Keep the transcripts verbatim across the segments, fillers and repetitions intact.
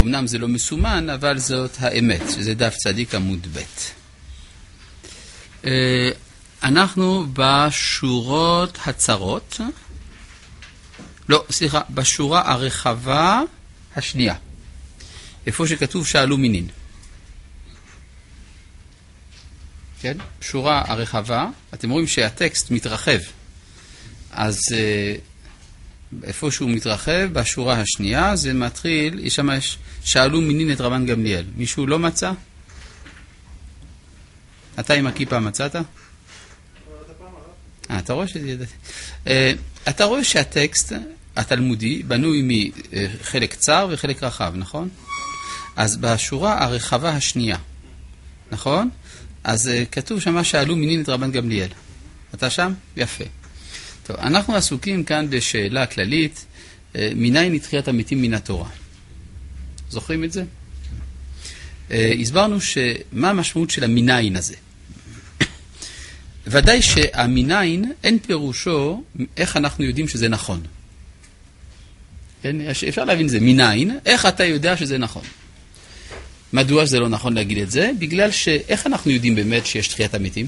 אמנם זה לא מסומן, אבל זאת האמת, שזה דף צדיק עמוד ב'. אנחנו בשורות הצרות, לא, סליחה, בשורה הרחבה השנייה, איפה שכתוב שאלו מינין. כן? שורה הרחבה, אתם רואים שהטקסט מתרחב, אז איפה שהוא מתרחב, בשורה השנייה, זה מתחיל, יש שם, שאלו מינין את רבן גמליאל. מישהו לא מצא? אתה עם הכיפה מצאת? אה, אתה רואה שזה ידעתי. אתה רואה שהטקסט התלמודי בנוי מחלק קצר וחלק רחב, נכון? אז בשורה הרחבה השנייה, נכון? אז כתוב שמה שאלו מינין את רבן גמליאל. אתה שם? יפה. טוב, אנחנו עסוקים כאן בשאלה כללית, מניין תחיית המתים מן התורה. זוכרים את זה? הסברנו שמה המשמעות של המניין הזה. ודאי שהמניין אין פירושו איך אנחנו יודעים שזה נכון. כן? אפשר להבין זה, מניין, איך אתה יודע שזה נכון. מדוע זה לא נכון להגיד את זה? בגלל שאיך אנחנו יודעים באמת שיש תחיית המתים?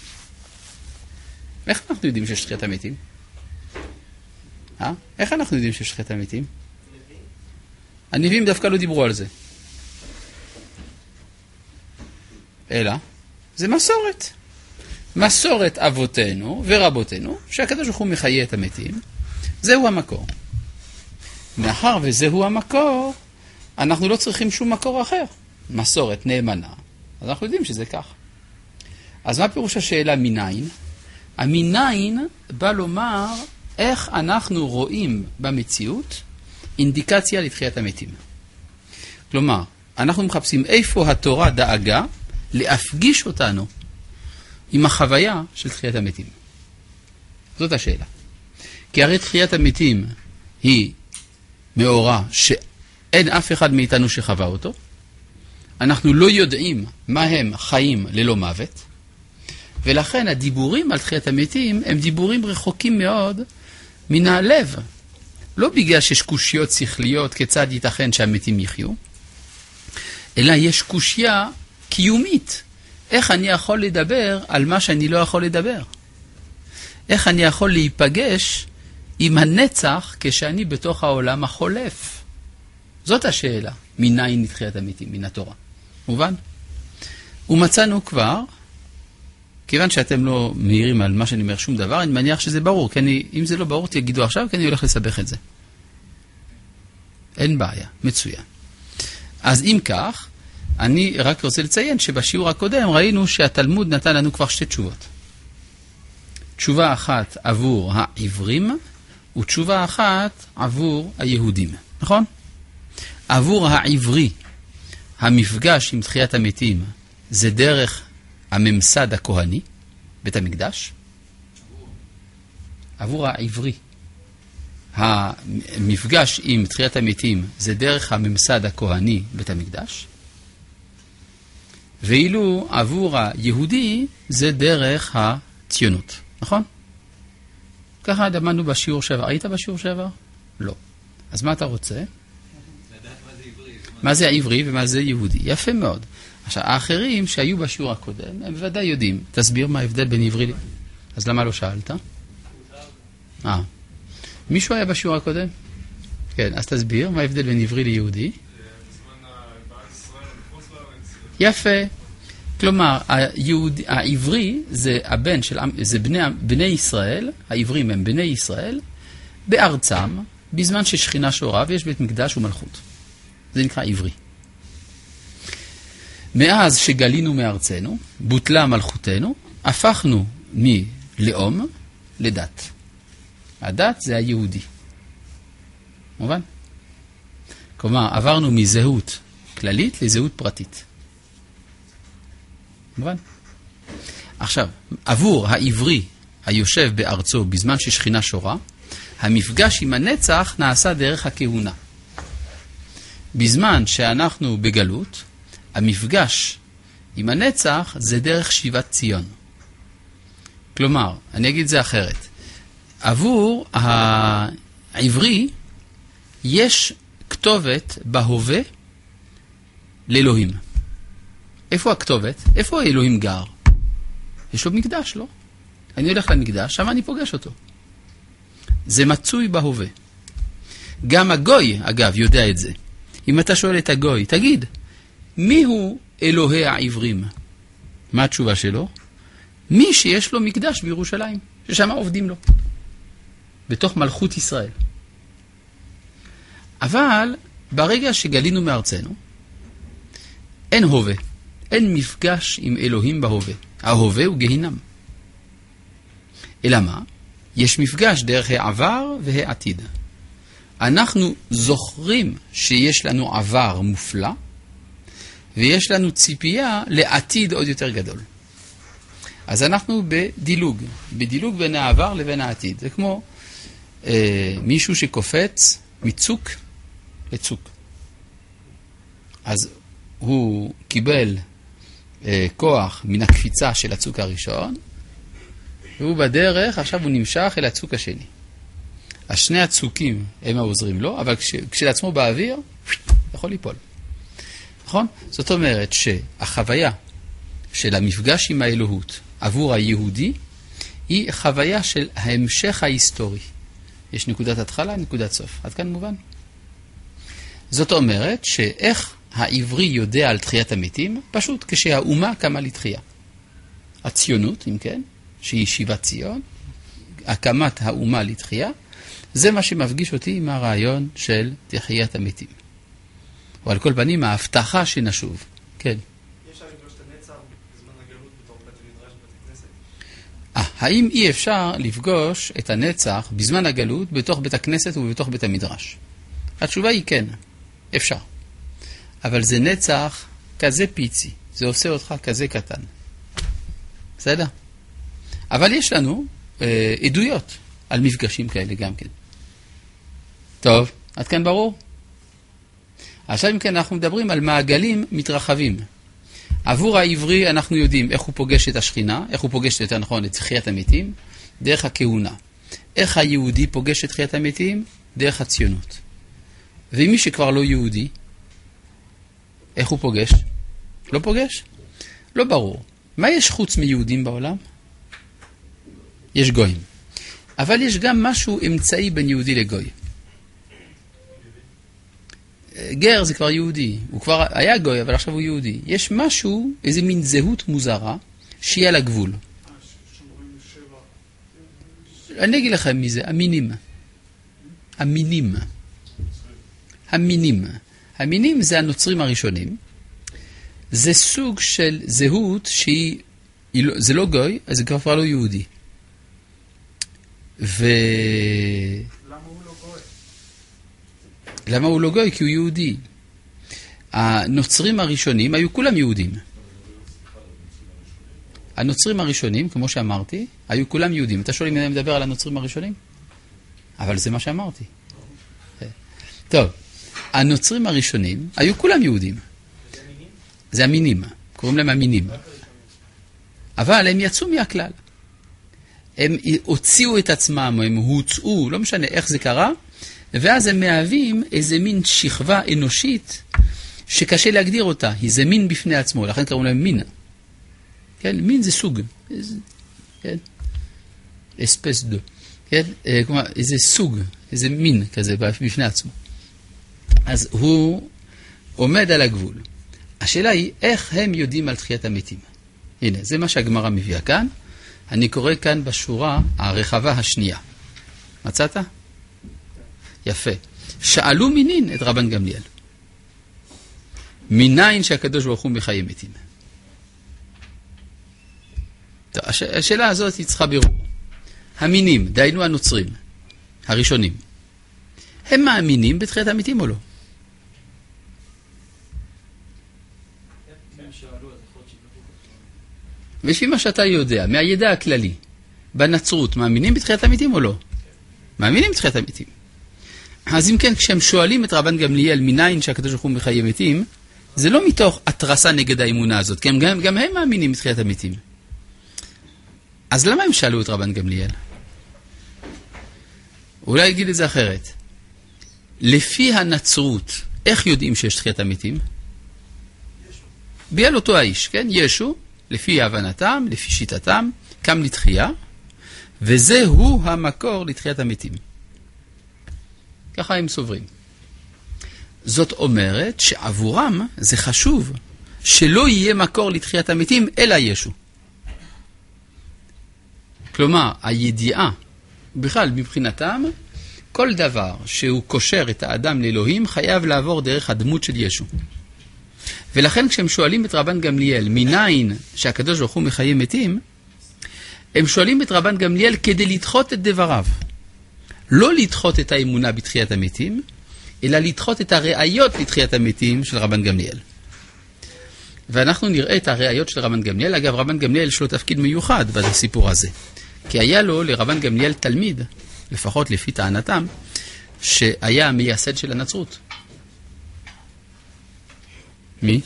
איך אנחנו יודעים שיש תחיית המתים? אה? איך אנחנו יודעים שיש תחיית המתים? הנביאים דווקא לא דיברו על זה. אלא, זה מסורת. מסורת אבותינו ורבותינו, שהקדוש ברוך הוא מחיה את המתים, זהו המקור. מאחר וזהו המקור, אנחנו לא צריכים שום מקור אחר. מסורת נאמנה. אז אנחנו יודעים שזה כך. אז מה פירוש השאלה מניין? המניין בא לומר איך אנחנו רואים במציאות אינדיקציה לתחיית המתים. כלומר, אנחנו מחפשים איפה התורה דאגה להפגיש אותנו עם החוויה של תחיית המתים. זאת השאלה. כי הרי תחיית המתים היא מאורע שאין אף אחד מאיתנו שחווה אותו. אנחנו לא יודעים מה הם חיים ללא מוות. ולכן הדיבורים על תחיית המתים הם דיבורים רחוקים מאוד מן הלב. לא בגלל שיש קושיות שכליות כיצד ייתכן שהמתים יחיו, אלא יש קושיה קיומית. איך אני יכול לדבר על מה שאני לא יכול לדבר? איך אני יכול להיפגש עם הנצח כשאני בתוך העולם החולף? זאת השאלה. מניין תחיית המתים? מן התורה. מובן? ומצאנו כבר, כיוון שאתם לא מהירים על מה שאני אומר שום דבר, אני מניח שזה ברור. כי אני, אם זה לא ברור, תגידו עכשיו, כי אני הולך לסבך את זה. אין בעיה. מצוין. אז אם כך, אני רק רוצה לציין שבשיעור הקודם ראינו שהתלמוד נתן לנו כבר שתי תשובות. תשובה אחת עבור העברים, ותשובה אחת עבור היהודים. נכון? עבור העברי, המפגש עם תחיית המתים, זה דרך הממסד הכהני, בית המקדש. עבור העברי, המפגש עם תחיית המתים, זה דרך הממסד הכהני, בית המקדש. ואילו עבור היהודי, זה דרך הציונות. נכון? ככה דמנו בשיעור שבע. היית בשיעור שבע? לא. אז מה אתה רוצה? מה זה העברי ומה זה יהודי? יפה מאוד. עכשיו, האחרים שהיו בשיעור הקודם, הם בוודאי יודעים. תסביר מה ההבדל בין עברי... אז למה לא שאלת? אה. מישהו היה בשיעור הקודם? כן, אז תסביר מה ההבדל בין עברי ליהודי. יפה. כלומר, היהודי, העברי זה הבן של, זה בני, בני ישראל, העברים הם בני ישראל, בארצם, בזמן ששכינה שורה ויש בית מקדש ומלכות. זה נקרא עברי. מאז שגלינו מארצנו, בוטלה מלכותנו, הפכנו מלאום לדת. הדת זה היהודי. מובן? כלומר, עברנו מזהות כללית לזהות פרטית. מובן? עכשיו, עבור העברי היושב בארצו בזמן ששכינה שורה, המפגש עם הנצח נעשה דרך הכהונה. בזמן שאנחנו בגלות, המפגש עם הנצח זה דרך שיבת ציון. כלומר, אני אגיד זה אחרת. עבור העברי יש כתובת בהווה לאלוהים. איפה הכתובת? איפה האלוהים גר? יש לו מקדש, לא? אני הולך למקדש, שם אני פוגש אותו. זה מצוי בהווה. גם הגוי, אגב, יודע את זה. אם אתה שואל את הגוי, תגיד, מי הוא אלוהי העברים? מה התשובה שלו? מי שיש לו מקדש בירושלים, ששם עובדים לו. בתוך מלכות ישראל. אבל ברגע שגלינו מארצנו, אין הווה. אין מפגש עם אלוהים בהווה. ההווה הוא גהינם. אלא מה? יש מפגש דרך העבר והעתיד. אנחנו זוכרים שיש לנו עבר מופלא, ויש לנו ציפייה לעתיד עוד יותר גדול. אז אנחנו בדילוג, בדילוג בין העבר לבין העתיד. זה כמו אה, מישהו שקופץ מצוק לצוק. אז הוא קיבל אה, כוח מן הקפיצה של הצוק הראשון, והוא בדרך, עכשיו הוא נמשך אל הצוק השני. השני הצוקים הם העוזרים לו, אבל כש, כשלעצמו באוויר, יכול ליפול. נכון? זאת אומרת שהחוויה של המפגש עם האלוהות עבור היהודי, היא חוויה של ההמשך ההיסטורי. יש נקודת התחלה, נקודת סוף. עד כאן מובן? זאת אומרת שאיך העברי יודע על תחיית המתים? פשוט כשהאומה קמה לתחייה. הציונות, אם כן, שהיא שיבת ציון, הקמת האומה לתחייה, זה מה שמפגיש אותי עם הרעיון של תחיית המתים. ועל כל פנים, ההבטחה שנשוב. כן. אפשר לפגוש את הנצח בזמן הגלות בתור בית המדרש בבית הכנסת? אה, האם אי אפשר לפגוש את הנצח בזמן הגלות בתוך בית הכנסת ובתוך בית המדרש? התשובה היא כן, אפשר. אבל זה נצח כזה פיצי, זה עושה אותך כזה קטן. בסדר? אבל יש לנו אה, עדויות על מפגשים כאלה גם כן. טוב, עד כאן ברור? עכשיו אם כן אנחנו מדברים על מעגלים מתרחבים. עבור העברי אנחנו יודעים איך הוא פוגש את השכינה, איך הוא פוגש יותר נכון את תחיית המתים, דרך הכהונה. איך היהודי פוגש את תחיית המתים? דרך הציונות. ומי שכבר לא יהודי, איך הוא פוגש? לא פוגש? לא ברור. מה יש חוץ מיהודים בעולם? יש גויים. אבל יש גם משהו אמצעי בין יהודי לגוי. גר זה כבר יהודי. הוא כבר היה גוי, אבל עכשיו הוא יהודי. יש משהו, איזה מין זהות מוזרה, שהיא על הגבול. אני אגיד לכם מי זה, המינים. המינים. המינים. המינים זה הנוצרים הראשונים. זה סוג של זהות שהיא, זה לא גוי, אז זה כבר לא יהודי. ו... למה הוא לא גוי? למה הוא לא גוי? כי הוא יהודי. הנוצרים הראשונים היו כולם יהודים. הנוצרים הראשונים, כמו שאמרתי, היו כולם יהודים. אתה שואל אם אני מדבר על הנוצרים הראשונים? אבל זה מה שאמרתי. טוב, הנוצרים הראשונים היו כולם יהודים. זה המינים, קוראים להם המינים. אבל הם יצאו מהכלל. הם הוציאו את עצמם, הם הוצאו, לא משנה איך זה קרה, ואז הם מהווים איזה מין שכבה אנושית שקשה להגדיר אותה. היא זה מין בפני עצמו, לכן קראו להם מין. כן, מין זה סוג. כן? אספס דו. כן? כלומר, איזה סוג, איזה מין כזה בפני עצמו. אז הוא עומד על הגבול. השאלה היא, איך הם יודעים על תחיית המתים? הנה, זה מה שהגמרא מביאה כאן. אני קורא כאן בשורה הרחבה השנייה. מצאת? יפה. שאלו מינין את רבן גמליאל. מניין שהקדוש ברוך הוא מחיי מתים. טוב, הש... השאלה הזאת היא צריכה בירור. המינים, דיינו הנוצרים, הראשונים, הם מאמינים בתחיית המתים או לא? לפי מה שאתה יודע, מהידע הכללי, בנצרות, מאמינים בתחיית המתים או לא? מאמינים בתחיית המתים. אז אם כן, כשהם שואלים את רבן גמליאל מניין שהקדוש ברוך הוא מחיי מתים, זה לא מתוך התרסה נגד האמונה הזאת, כי הם גם, גם הם מאמינים בתחיית המתים. אז למה הם שאלו את רבן גמליאל? אולי אגיד את זה אחרת. לפי הנצרות, איך יודעים שיש תחיית המתים? ביאל אותו האיש, כן? ישו, לפי הבנתם, לפי שיטתם, קם לתחייה, וזהו המקור לתחיית המתים. ככה הם סוברים. זאת אומרת שעבורם זה חשוב שלא יהיה מקור לתחיית המתים, אלא ישו. כלומר, הידיעה, בכלל מבחינתם, כל דבר שהוא קושר את האדם לאלוהים חייב לעבור דרך הדמות של ישו. ולכן כשהם שואלים את רבן גמליאל, מניין שהקדוש ברוך הוא מחיה מתים, הם שואלים את רבן גמליאל כדי לדחות את דבריו. לא לדחות את האמונה בתחיית המתים, אלא לדחות את הראיות לתחיית המתים של רבן גמליאל. ואנחנו נראה את הראיות של רבן גמליאל. אגב, רבן גמליאל יש לו תפקיד מיוחד בסיפור הזה. כי היה לו לרבן גמליאל תלמיד, לפחות לפי טענתם, שהיה המייסד של הנצרות. מי?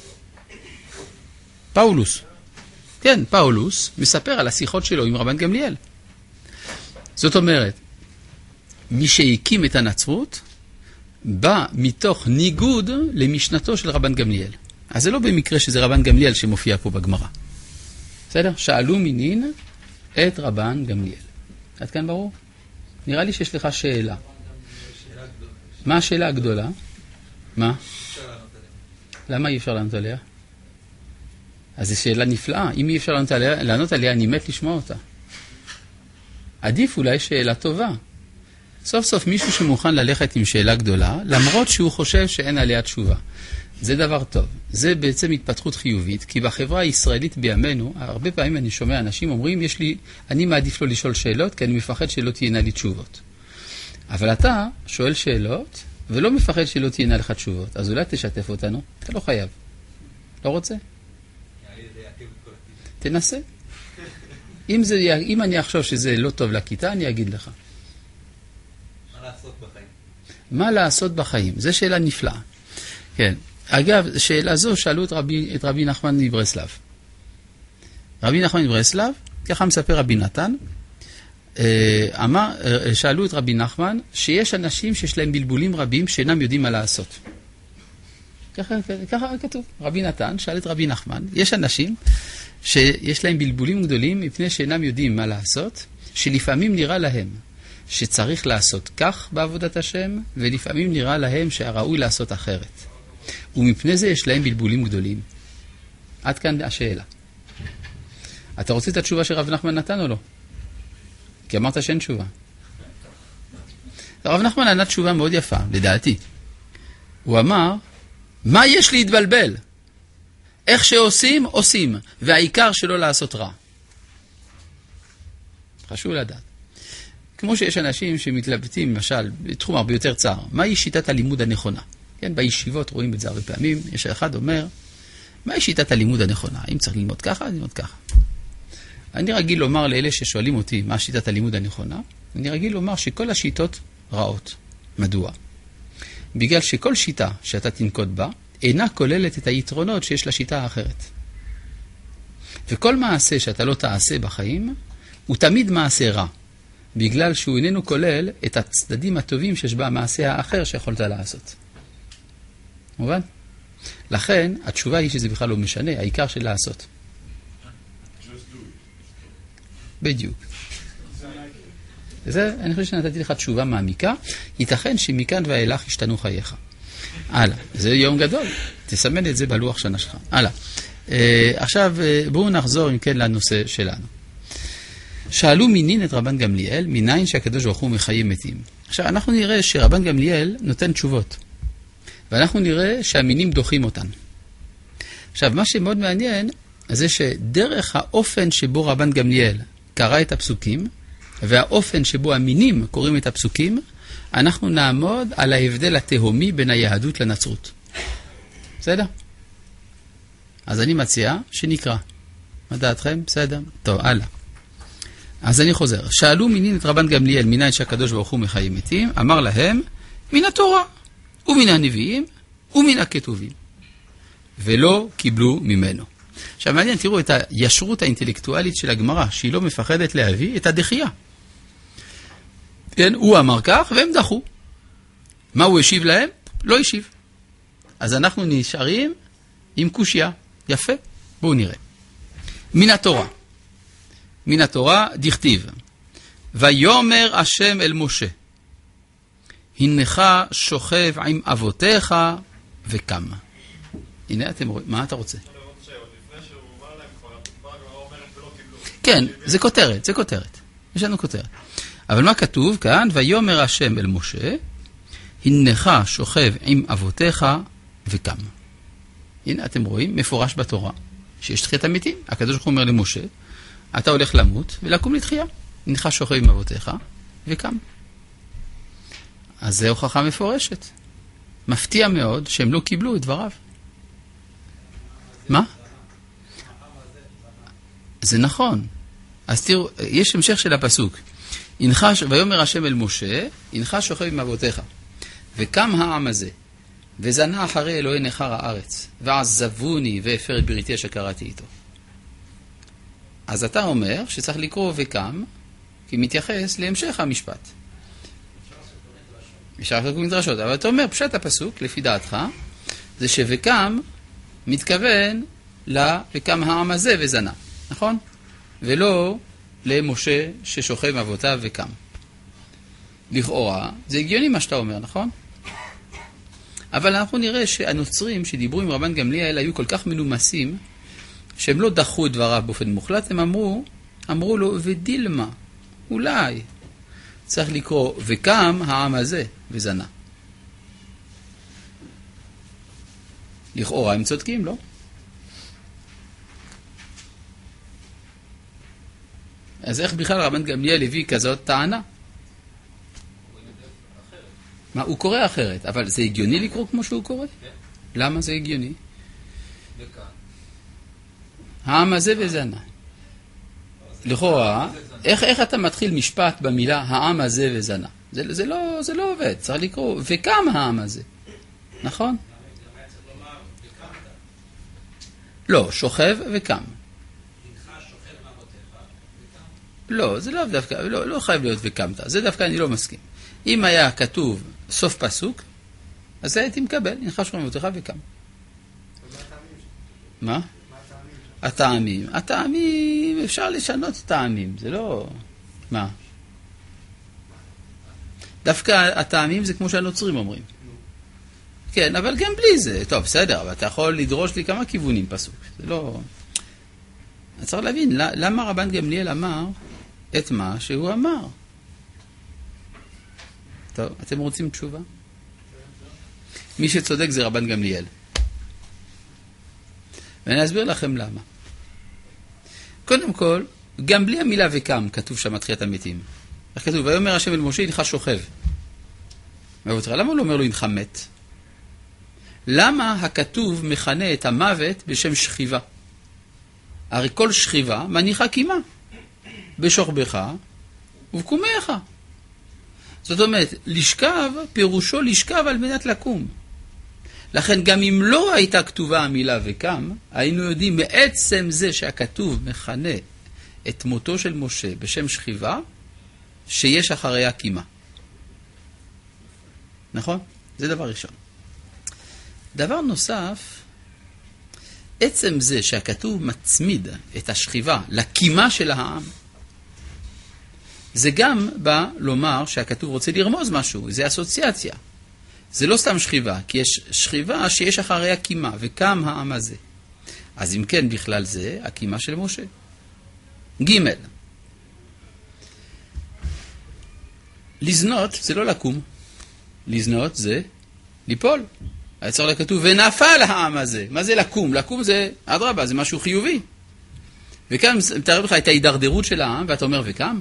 פאולוס. כן, פאולוס מספר על השיחות שלו עם רבן גמליאל. זאת אומרת, מי שהקים את הנצרות בא מתוך ניגוד למשנתו של רבן גמליאל. אז זה לא במקרה שזה רבן גמליאל שמופיע פה בגמרא. בסדר? שאלו מינין את רבן גמליאל. עד כאן ברור? נראה לי שיש לך שאלה. מה השאלה הגדולה? מה? למה אי אפשר לענות עליה? אז זו שאלה נפלאה. אם אי אפשר לענות עליה, לענות עליה, אני מת לשמוע אותה. עדיף אולי שאלה טובה. סוף סוף מישהו שמוכן ללכת עם שאלה גדולה, למרות שהוא חושב שאין עליה תשובה. זה דבר טוב. זה בעצם התפתחות חיובית, כי בחברה הישראלית בימינו, הרבה פעמים אני שומע אנשים אומרים, יש לי, אני מעדיף לא לשאול שאלות, כי אני מפחד שלא תהיינה לי תשובות. אבל אתה שואל שאלות, ולא מפחד שלא תהיינה לך תשובות. אז אולי תשתף אותנו. אתה לא חייב. לא רוצה? תנסה. אם, זה, אם אני אחשוב שזה לא טוב לכיתה, אני אגיד לך. מה לעשות בחיים? מה לעשות בחיים? זו שאלה נפלאה. כן. אגב, שאלה זו שאלו את רבי, את רבי נחמן מברסלב. רבי נחמן מברסלב, ככה מספר רבי נתן, אמר, שאלו את רבי נחמן שיש אנשים שיש להם בלבולים רבים שאינם יודעים מה לעשות. ככה, ככה כתוב. רבי נתן שאל את רבי נחמן, יש אנשים שיש להם בלבולים גדולים מפני שאינם יודעים מה לעשות, שלפעמים נראה להם שצריך לעשות כך בעבודת השם, ולפעמים נראה להם שהראוי לעשות אחרת. ומפני זה יש להם בלבולים גדולים. עד כאן השאלה. אתה רוצה את התשובה שרב נחמן נתן או לא? כי אמרת שאין תשובה. רב נחמן נתן תשובה מאוד יפה, לדעתי. הוא אמר, מה יש להתבלבל? איך שעושים, עושים, והעיקר שלא לעשות רע. חשוב לדעת. כמו שיש אנשים שמתלבטים, למשל, בתחום הרבה יותר צער, מהי שיטת הלימוד הנכונה? כן, בישיבות רואים את זה הרבה פעמים, יש אחד אומר, מהי שיטת הלימוד הנכונה? האם צריך ללמוד ככה? ללמוד ככה. אני רגיל לומר לאלה ששואלים אותי מה שיטת הלימוד הנכונה, אני רגיל לומר שכל השיטות רעות. מדוע? בגלל שכל שיטה שאתה תנקוט בה, אינה כוללת את היתרונות שיש לשיטה האחרת. וכל מעשה שאתה לא תעשה בחיים, הוא תמיד מעשה רע, בגלל שהוא איננו כולל את הצדדים הטובים שיש בה המעשה האחר שיכולת לעשות. מובן? לכן, התשובה היא שזה בכלל לא משנה, העיקר של לעשות. בדיוק. זה, אני חושב שנתתי לך תשובה מעמיקה, ייתכן שמכאן ואילך השתנו חייך. הלאה, זה יום גדול, תסמן את זה בלוח שנה שלך. הלאה. אה, עכשיו בואו נחזור אם כן לנושא שלנו. שאלו מינין את רבן גמליאל, מניין שהקדוש ברוך הוא מחיה מתים. עכשיו אנחנו נראה שרבן גמליאל נותן תשובות, ואנחנו נראה שהמינים דוחים אותן. עכשיו מה שמאוד מעניין, זה שדרך האופן שבו רבן גמליאל קרא את הפסוקים, והאופן שבו המינים קוראים את הפסוקים, אנחנו נעמוד על ההבדל התהומי בין היהדות לנצרות. בסדר? אז אני מציע שנקרא. מה דעתכם? בסדר? טוב, הלאה. אז אני חוזר. שאלו מינין את רבן גמליאל, מניין שהקדוש ברוך הוא מחיה מתים, אמר להם, מן התורה, ומן הנביאים, ומן הכתובים. ולא קיבלו ממנו. עכשיו מעניין, תראו את הישרות האינטלקטואלית של הגמרא, שהיא לא מפחדת להביא את הדחייה. כן, הוא אמר כך, והם דחו. מה הוא השיב להם? לא השיב. אז אנחנו נשארים עם קושיה. יפה, בואו נראה. מן התורה. מן התורה דכתיב. ויאמר השם אל משה. הנך שוכב עם אבותיך וקם. הנה אתם רואים, מה אתה רוצה? כן, זה כותרת, זה כותרת. יש לנו כותרת. אבל מה כתוב כאן? ויאמר השם אל משה, הנך שוכב עם אבותיך וקם. הנה אתם רואים, מפורש בתורה, שיש תחיית המתים. הקדוש ברוך הוא אומר למשה, אתה הולך למות ולקום לתחייה. הנך שוכב עם אבותיך וקם. אז זה הוכחה מפורשת. מפתיע מאוד שהם לא קיבלו את דבריו. מה? זה נכון. אז תראו, יש המשך של הפסוק. ויאמר השם אל משה, הנך שוכב עם אבותיך, וקם העם הזה, וזנה אחרי אלוהי נחר הארץ, ועזבוני והפר את בריתי שקראתי איתו. אז אתה אומר שצריך לקרוא וקם, כי מתייחס להמשך המשפט. אפשר לעשות מדרשות, אבל אתה אומר, פשט הפסוק, לפי דעתך, זה שווקם מתכוון ל"וקם העם הזה וזנה", נכון? ולא למשה ששוכב עם אבותיו וקם. לכאורה, זה הגיוני מה שאתה אומר, נכון? אבל אנחנו נראה שהנוצרים שדיברו עם רבן גמליאל היו כל כך מנומסים, שהם לא דחו את דבריו באופן מוחלט, הם אמרו, אמרו לו, ודילמה, אולי צריך לקרוא וקם העם הזה וזנה. לכאורה הם צודקים, לא? אז איך בכלל רבן גמליאל הביא כזאת טענה? מה, הוא קורא אחרת, אבל זה הגיוני לקרוא כמו שהוא קורא? למה זה הגיוני? העם הזה וזנה. לכאורה, איך, איך אתה מתחיל משפט במילה העם הזה וזנה? זה, זה, לא, זה לא עובד, צריך לקרוא וקם העם הזה. נכון? לא, שוכב וקם. לא, זה לא דווקא, לא, לא חייב להיות וקמת. זה דווקא אני לא מסכים. אם היה כתוב סוף פסוק, אז הייתי מקבל, הנך שוכב עם אבותיך וקם. מה? הטעמים. הטעמים, אפשר לשנות טעמים, זה לא... מה? דווקא הטעמים זה כמו שהנוצרים אומרים. כן, אבל גם בלי זה. טוב, בסדר, אבל אתה יכול לדרוש לי כמה כיוונים פסוק. זה לא... אני צריך להבין, למה רבן גמליאל אמר את מה שהוא אמר? טוב, אתם רוצים תשובה? מי שצודק זה רבן גמליאל. ואני אסביר לכם למה. קודם כל, גם בלי המילה וקם כתוב שם תחיית המתים. איך כתוב? ויאמר השם אל משה, הנך שוכב. למה הוא לא אומר לו הנך מת? למה הכתוב מכנה את המוות בשם שכיבה? הרי כל שכיבה מניחה קימה. בשוכבך ובקומך. זאת אומרת, לשכב פירושו לשכב על מנת לקום. לכן גם אם לא הייתה כתובה המילה וקם, היינו יודעים מעצם זה שהכתוב מכנה את מותו של משה בשם שכיבה, שיש אחריה קימה. נכון? זה דבר ראשון. דבר נוסף, עצם זה שהכתוב מצמיד את השכיבה לקימה של העם, זה גם בא לומר שהכתוב רוצה לרמוז משהו, זה אסוציאציה. זה לא סתם שכיבה, כי יש שכיבה שיש אחריה קימה, וקם העם הזה. אז אם כן, בכלל זה הקימה של משה. ג' לזנות זה לא לקום. לזנות זה ליפול. היצר לכתוב, ונפל העם הזה. מה זה לקום? לקום זה, אדרבה, זה משהו חיובי. וכאן מתאר לך את ההידרדרות של העם, ואתה אומר, וקם?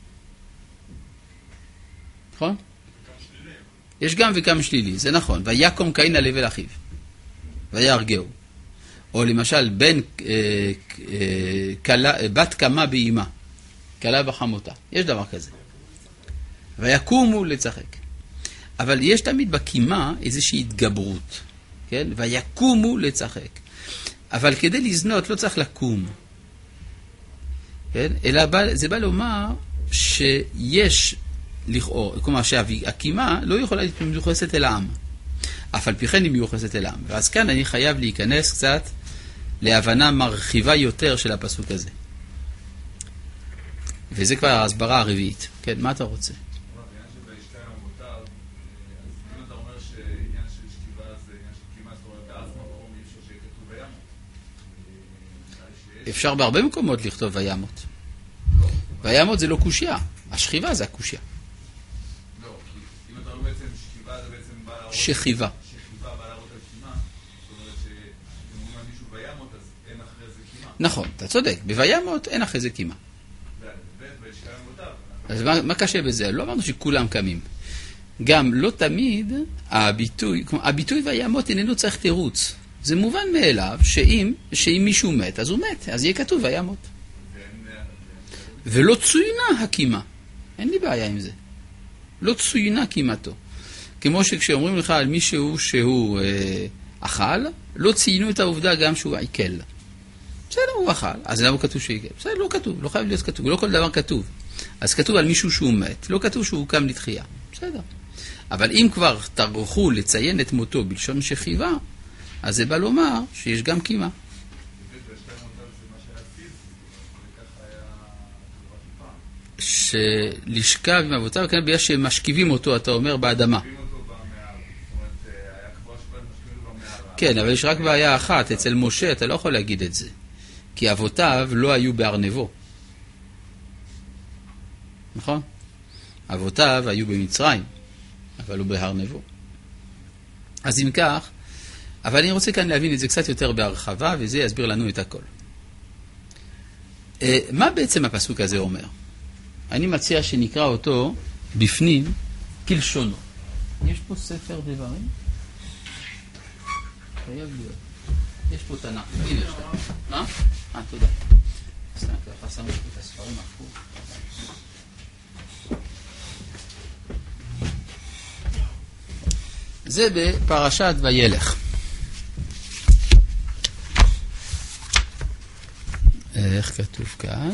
נכון? יש גם וקם שלילי, זה נכון. ויקום קין על הבל אחיו, ויהרגהו. או למשל, בן, אה, אה, קלה, בת קמה באימה, קלה בחמותה. יש דבר כזה. ויקומו לצחק. אבל יש תמיד בקימה איזושהי התגברות, כן? ויקומו לצחק. אבל כדי לזנות לא צריך לקום. כן? אלא בא, זה בא לומר שיש לכאור, כלומר שהקימה לא יכולה להיות מיוחסת אל העם. אף על פי כן היא מיוחסת אל העם. ואז כאן אני חייב להיכנס קצת להבנה מרחיבה יותר של הפסוק הזה. וזה כבר ההסברה הרביעית. כן, מה אתה רוצה? העניין שבשתי המותיו, אז אם אתה אומר שעניין של שכיבה זה עניין של כמעט, זאת אומרת, באף מקום אי אפשר שיהיה כתוב וימות. אפשר בהרבה מקומות לכתוב וימות. וימות זה לא קושיה, השכיבה זה הקושיה. לא, כי אם אתה אומר בעצם שכיבה זה בעצם בא להראות... שכיבה. שכיבה בא להראות על כמעט, זאת אומרת שאם אומרים על מישהו וימות, אז אין אחרי זה כמעט. נכון, אתה צודק, בוימות אין אחרי זה כמעט. אז מה, מה קשה בזה? לא אמרנו שכולם קמים. גם לא תמיד הביטוי, הביטוי וימות איננו צריך תירוץ. זה מובן מאליו שאם, שאם מישהו מת, אז הוא מת, אז יהיה כתוב וימות. ולא צוינה הקימה. אין לי בעיה עם זה. לא צוינה קימתו. כמו שכשאומרים לך על מישהו שהוא אה, אכל, לא ציינו את העובדה גם שהוא עיקל. בסדר, הוא אכל. אז למה הוא כתוב שעיקל? בסדר, לא כתוב, לא חייב להיות כתוב, לא כל דבר כתוב. אז כתוב על מישהו שהוא מת, לא כתוב שהוא קם לתחייה. בסדר. אבל אם כבר תרחו לציין את מותו בלשון שכיבה, אז זה בא לומר שיש גם קימה. שלשכב עם אבותיו, כן, בגלל שמשכיבים אותו, אתה אומר, באדמה. כן, אבל יש רק בעיה אחת, אצל משה אתה לא יכול להגיד את זה. כי אבותיו לא היו בארנבו. נכון? אבותיו היו במצרים, אבל הוא בהר נבו. אז אם כך, אבל אני רוצה כאן להבין את זה קצת יותר בהרחבה, וזה יסביר לנו את הכל. מה בעצם הפסוק הזה אומר? אני מציע שנקרא אותו בפנים כלשונו. יש פה ספר דברים? חייב להיות. יש פה תנ"ך. הנה יש תנ"ך. מה? אה, תודה. סתם ככה שמתי את הספרים הפוך. זה בפרשת וילך. איך כתוב כאן?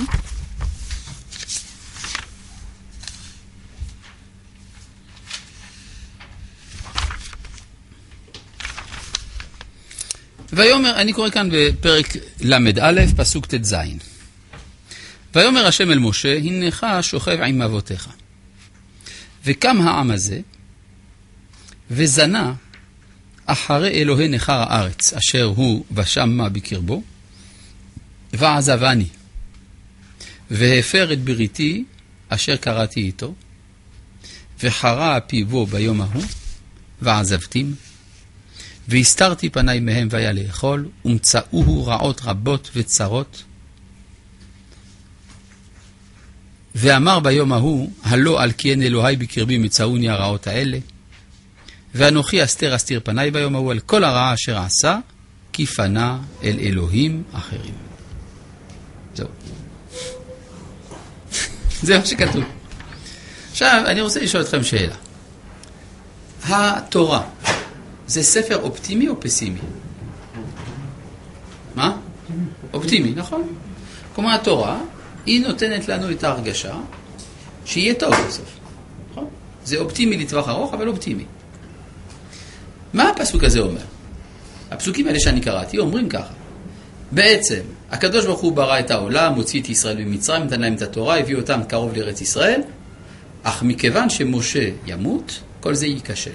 ויאמר, אני קורא כאן בפרק למד א', פסוק ת' זין. ויאמר השם אל משה, הנך שוכב עם אבותיך. וקם העם הזה, וזנה אחרי אלוהי נחר הארץ, אשר הוא ושמה בקרבו, ועזבני, והפר את בריתי, אשר קראתי איתו, וחרה פיו ביום ההוא, ועזבתים, והסתרתי פניי מהם והיה לאכול, ומצאוהו רעות רבות וצרות. ואמר ביום ההוא, הלא על כי אין אלוהי בקרבי מצאוני הרעות האלה, ואנוכי אסתר אסתיר פניי ביום ההוא על כל הרעה אשר עשה, כי פנה אל אלוהים אחרים. זהו. זה מה שכתוב. עכשיו, אני רוצה לשאול אתכם שאלה. התורה, זה ספר אופטימי או פסימי? מה? אופטימי, נכון? כלומר, התורה, היא נותנת לנו את ההרגשה שיהיה טוב בסוף. נכון? זה אופטימי לטווח ארוך, אבל אופטימי. מה הפסוק הזה אומר? הפסוקים האלה שאני קראתי אומרים ככה. בעצם, הקדוש ברוך הוא ברא את העולם, מוציא את ישראל ממצרים, נתן להם את התורה, הביא אותם קרוב לארץ ישראל, אך מכיוון שמשה ימות, כל זה ייכשל.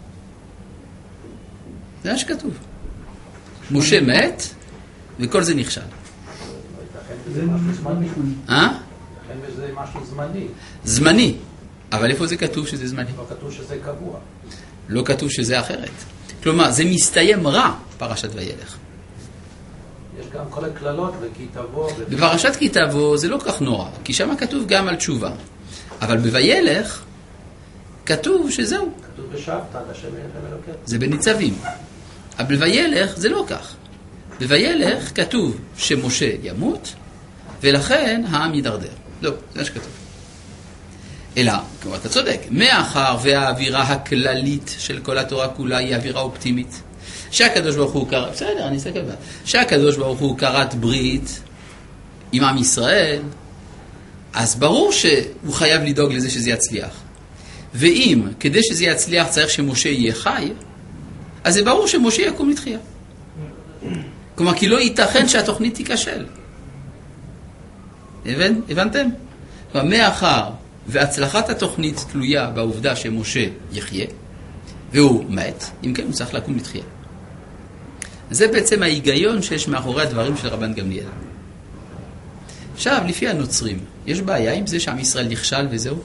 זה מה שכתוב. משה מת, וכל זה נכשל. זה משהו זמני. אה? זה משהו זמני. זמני. אבל איפה זה כתוב שזה זמני? לא כתוב שזה קבוע. לא כתוב שזה אחרת. כלומר, זה מסתיים רע, פרשת וילך. יש גם כל הכללות, וכי תבוא... בפרשת כי תבוא זה לא כך נורא, כי שם כתוב גם על תשובה. אבל בוילך כתוב שזהו. כתוב בשבתא, השם אלוהיכם. זה בניצבים. אבל בוילך זה לא כך. בוילך כתוב שמשה ימות, ולכן העם ידרדר. לא, זה מה שכתוב. אלא, כמו אתה צודק, מאחר והאווירה הכללית של כל התורה כולה היא אווירה אופטימית, שהקדוש ברוך הוא קרא, בסדר, אני אסתכל בה, שהקדוש ברוך הוא קראת ברית עם עם ישראל, אז ברור שהוא חייב לדאוג לזה שזה יצליח. ואם כדי שזה יצליח צריך שמשה יהיה חי, אז זה ברור שמשה יקום לתחייה. כלומר, כי לא ייתכן שהתוכנית תיכשל. הבנ? הבנתם? כלומר, מאחר והצלחת התוכנית תלויה בעובדה שמשה יחיה, והוא מת, אם כן הוא צריך לקום לתחייה. זה בעצם ההיגיון שיש מאחורי הדברים של רבן גמליאל. עכשיו, לפי הנוצרים, יש בעיה עם זה שעם ישראל נכשל וזהו?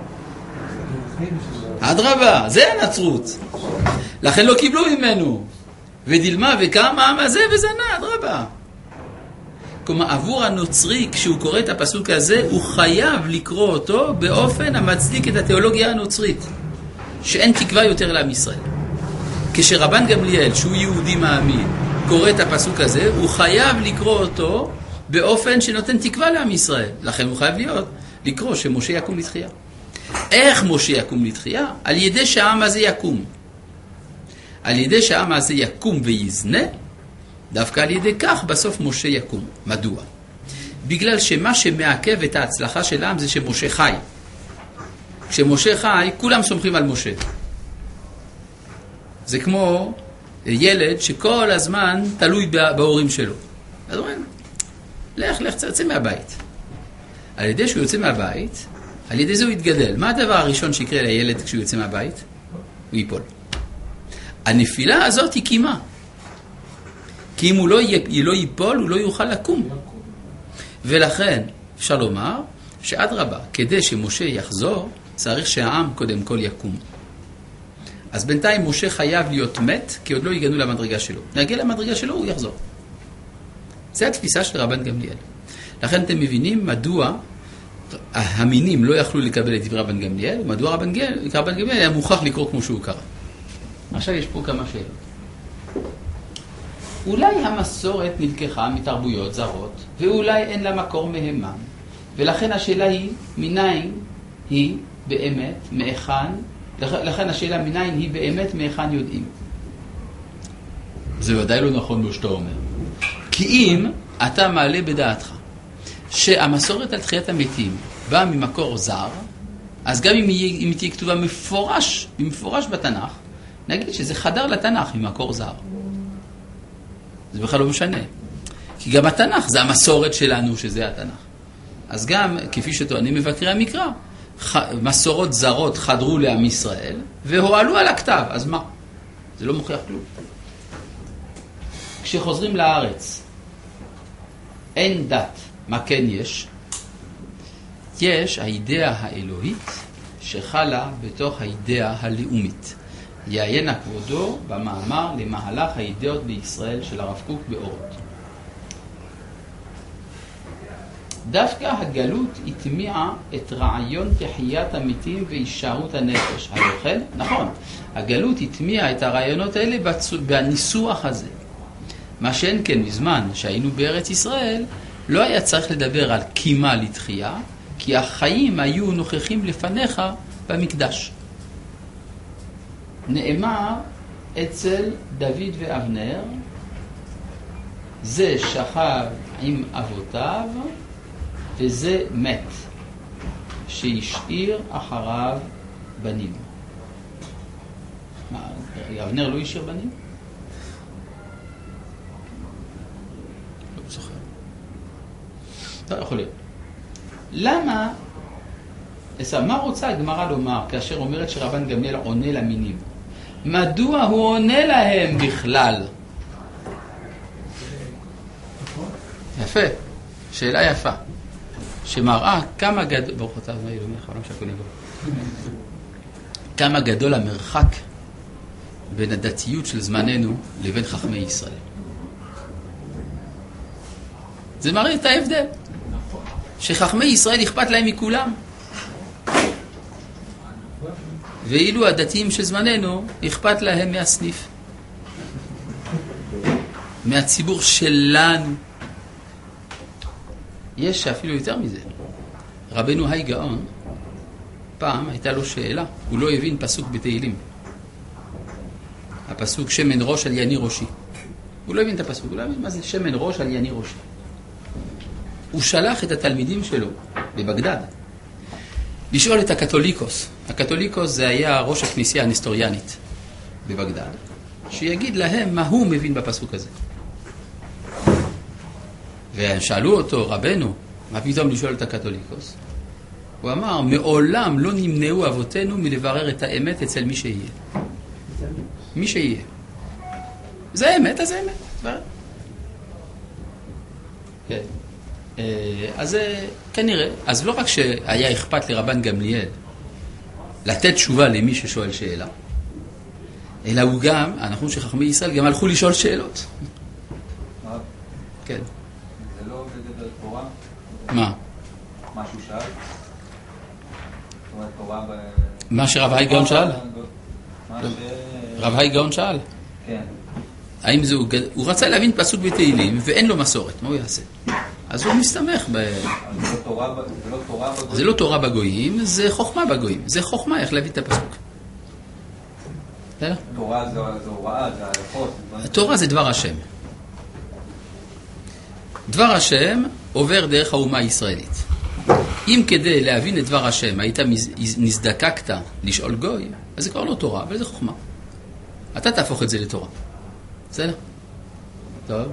אדרבה, זה הנצרות. לכן לא קיבלו ממנו. ודילמה וקם העם הזה וזנה, אדרבה. כלומר, עבור הנוצרי, כשהוא קורא את הפסוק הזה, הוא חייב לקרוא אותו באופן המצדיק את התיאולוגיה הנוצרית. שאין תקווה יותר לעם ישראל. כשרבן גמליאל, שהוא יהודי מאמין, קורא את הפסוק הזה, הוא חייב לקרוא אותו באופן שנותן תקווה לעם ישראל. לכן הוא חייב להיות, לקרוא שמשה יקום לתחייה. איך משה יקום לתחייה? על ידי שהעם הזה יקום. על ידי שהעם הזה יקום ויזנה, דווקא על ידי כך בסוף משה יקום. מדוע? בגלל שמה שמעכב את ההצלחה של העם זה שמשה חי. כשמשה חי, כולם סומכים על משה. זה כמו ילד שכל הזמן תלוי בהורים שלו. אז אומרים, לך, לך, צא מהבית. על ידי שהוא יוצא מהבית, על ידי זה הוא יתגדל. מה הדבר הראשון שיקרה לילד כשהוא יוצא מהבית? הוא ייפול. הנפילה הזאת היא קימה. כי אם הוא לא, י... לא ייפול, הוא לא יוכל לקום. ולכן אפשר לומר שעד רבה, כדי שמשה יחזור, צריך שהעם קודם כל יקום. אז בינתיים משה חייב להיות מת, כי עוד לא הגענו למדרגה שלו. נגיע למדרגה שלו, הוא יחזור. זה התפיסה של רבן גמליאל. לכן אתם מבינים מדוע המינים לא יכלו לקבל את דברי רבן גמליאל, ומדוע רבן גמליאל היה מוכרח לקרוא כמו שהוא קרא. עכשיו יש פה כמה שאלות. אולי המסורת נלקחה מתרבויות זרות, ואולי אין לה מקור מהימן, ולכן השאלה היא, מניין היא באמת, מאיכן, לכן השאלה מניין היא באמת, מאיכן יודעים. זה ודאי לא נכון מה שאתה אומר. כי אם אתה מעלה בדעתך שהמסורת על תחיית המתים באה ממקור זר, אז גם אם היא, אם היא תהיה כתובה מפורש, מפורש בתנ"ך, נגיד שזה חדר לתנ"ך ממקור זר. זה בכלל לא משנה. כי גם התנ"ך זה המסורת שלנו שזה התנ"ך. אז גם, כפי שטוענים מבקרי המקרא, מסורות זרות חדרו לעם ישראל והועלו על הכתב. אז מה? זה לא מוכיח כלום. כשחוזרים לארץ, אין דת. מה כן יש? יש האידאה האלוהית שחלה בתוך האידאה הלאומית. יעיין כבודו במאמר למהלך האידאות בישראל של הרב קוק באורות. דווקא הגלות התמיעה את רעיון תחיית המתים והישארות הנפש. הלוחד? נכון. הגלות התמיעה את הרעיונות האלה בניסוח הזה. מה שאין כן מזמן שהיינו בארץ ישראל, לא היה צריך לדבר על קימה לתחייה, כי החיים היו נוכחים לפניך במקדש. נאמר אצל דוד ואבנר, זה שכב עם אבותיו וזה מת, שהשאיר אחריו בנים. מה, אבנר לא השאיר בנים? לא זוכר. לא יכול להיות. למה, מה רוצה הגמרא לומר כאשר אומרת שרבן גמליאל עונה למינים? מדוע הוא עונה להם בכלל? יפה, שאלה יפה, שמראה כמה גדול, ברוך אתה, מה ילומי חלום שהכל נבוא, כמה גדול המרחק בין הדתיות של זמננו לבין חכמי ישראל. זה מראה את ההבדל, שחכמי ישראל אכפת להם מכולם, ואילו הדתיים של זמננו אכפת להם מהסניף, מהציבור שלנו. יש שאפילו יותר מזה. רבנו היי גאון, פעם הייתה לו שאלה, הוא לא הבין פסוק בתהילים. הפסוק שמן ראש על יני ראשי. הוא לא הבין את הפסוק, הוא לא הבין מה זה שמן ראש על יני ראשי. הוא שלח את התלמידים שלו בבגדד לשאול את הקתוליקוס. הקתוליקוס זה היה ראש הכנסייה הנסטוריאנית בבגדד, שיגיד להם מה הוא מבין בפסוק הזה. ושאלו אותו, רבנו, מה פתאום לשאול את הקתוליקוס? הוא אמר, מעולם לא נמנעו אבותינו מלברר את האמת אצל מי שיהיה. מי שיהיה. זה האמת, אז זה האמת. כן. אז כנראה, אז לא רק שהיה אכפת לרבן גמליאל לתת תשובה למי ששואל שאלה, אלא הוא גם, אנחנו שחכמי ישראל גם הלכו לשאול שאלות. כן. זה לא עובד על תורה? מה? משהו שאל? זאת אומרת, תורה ב... מה שרב האי גאון שאל? מה ש... רב האי גאון שאל? כן. האם זה, הוא רצה להבין פסוק בתהילים ואין לו מסורת, מה הוא יעשה? אז הוא מסתמך ב... זה לא תורה בגויים? זה לא תורה בגויים, זה חוכמה בגויים. זה חוכמה איך להביא את הפסוק. תורה זה הוראה, זה ההלכות. התורה זה דבר השם. דבר השם עובר דרך האומה הישראלית. אם כדי להבין את דבר השם היית נזדקקת לשאול גוי, אז זה כבר לא תורה, אבל זה חוכמה. אתה תהפוך את זה לתורה. בסדר? טוב.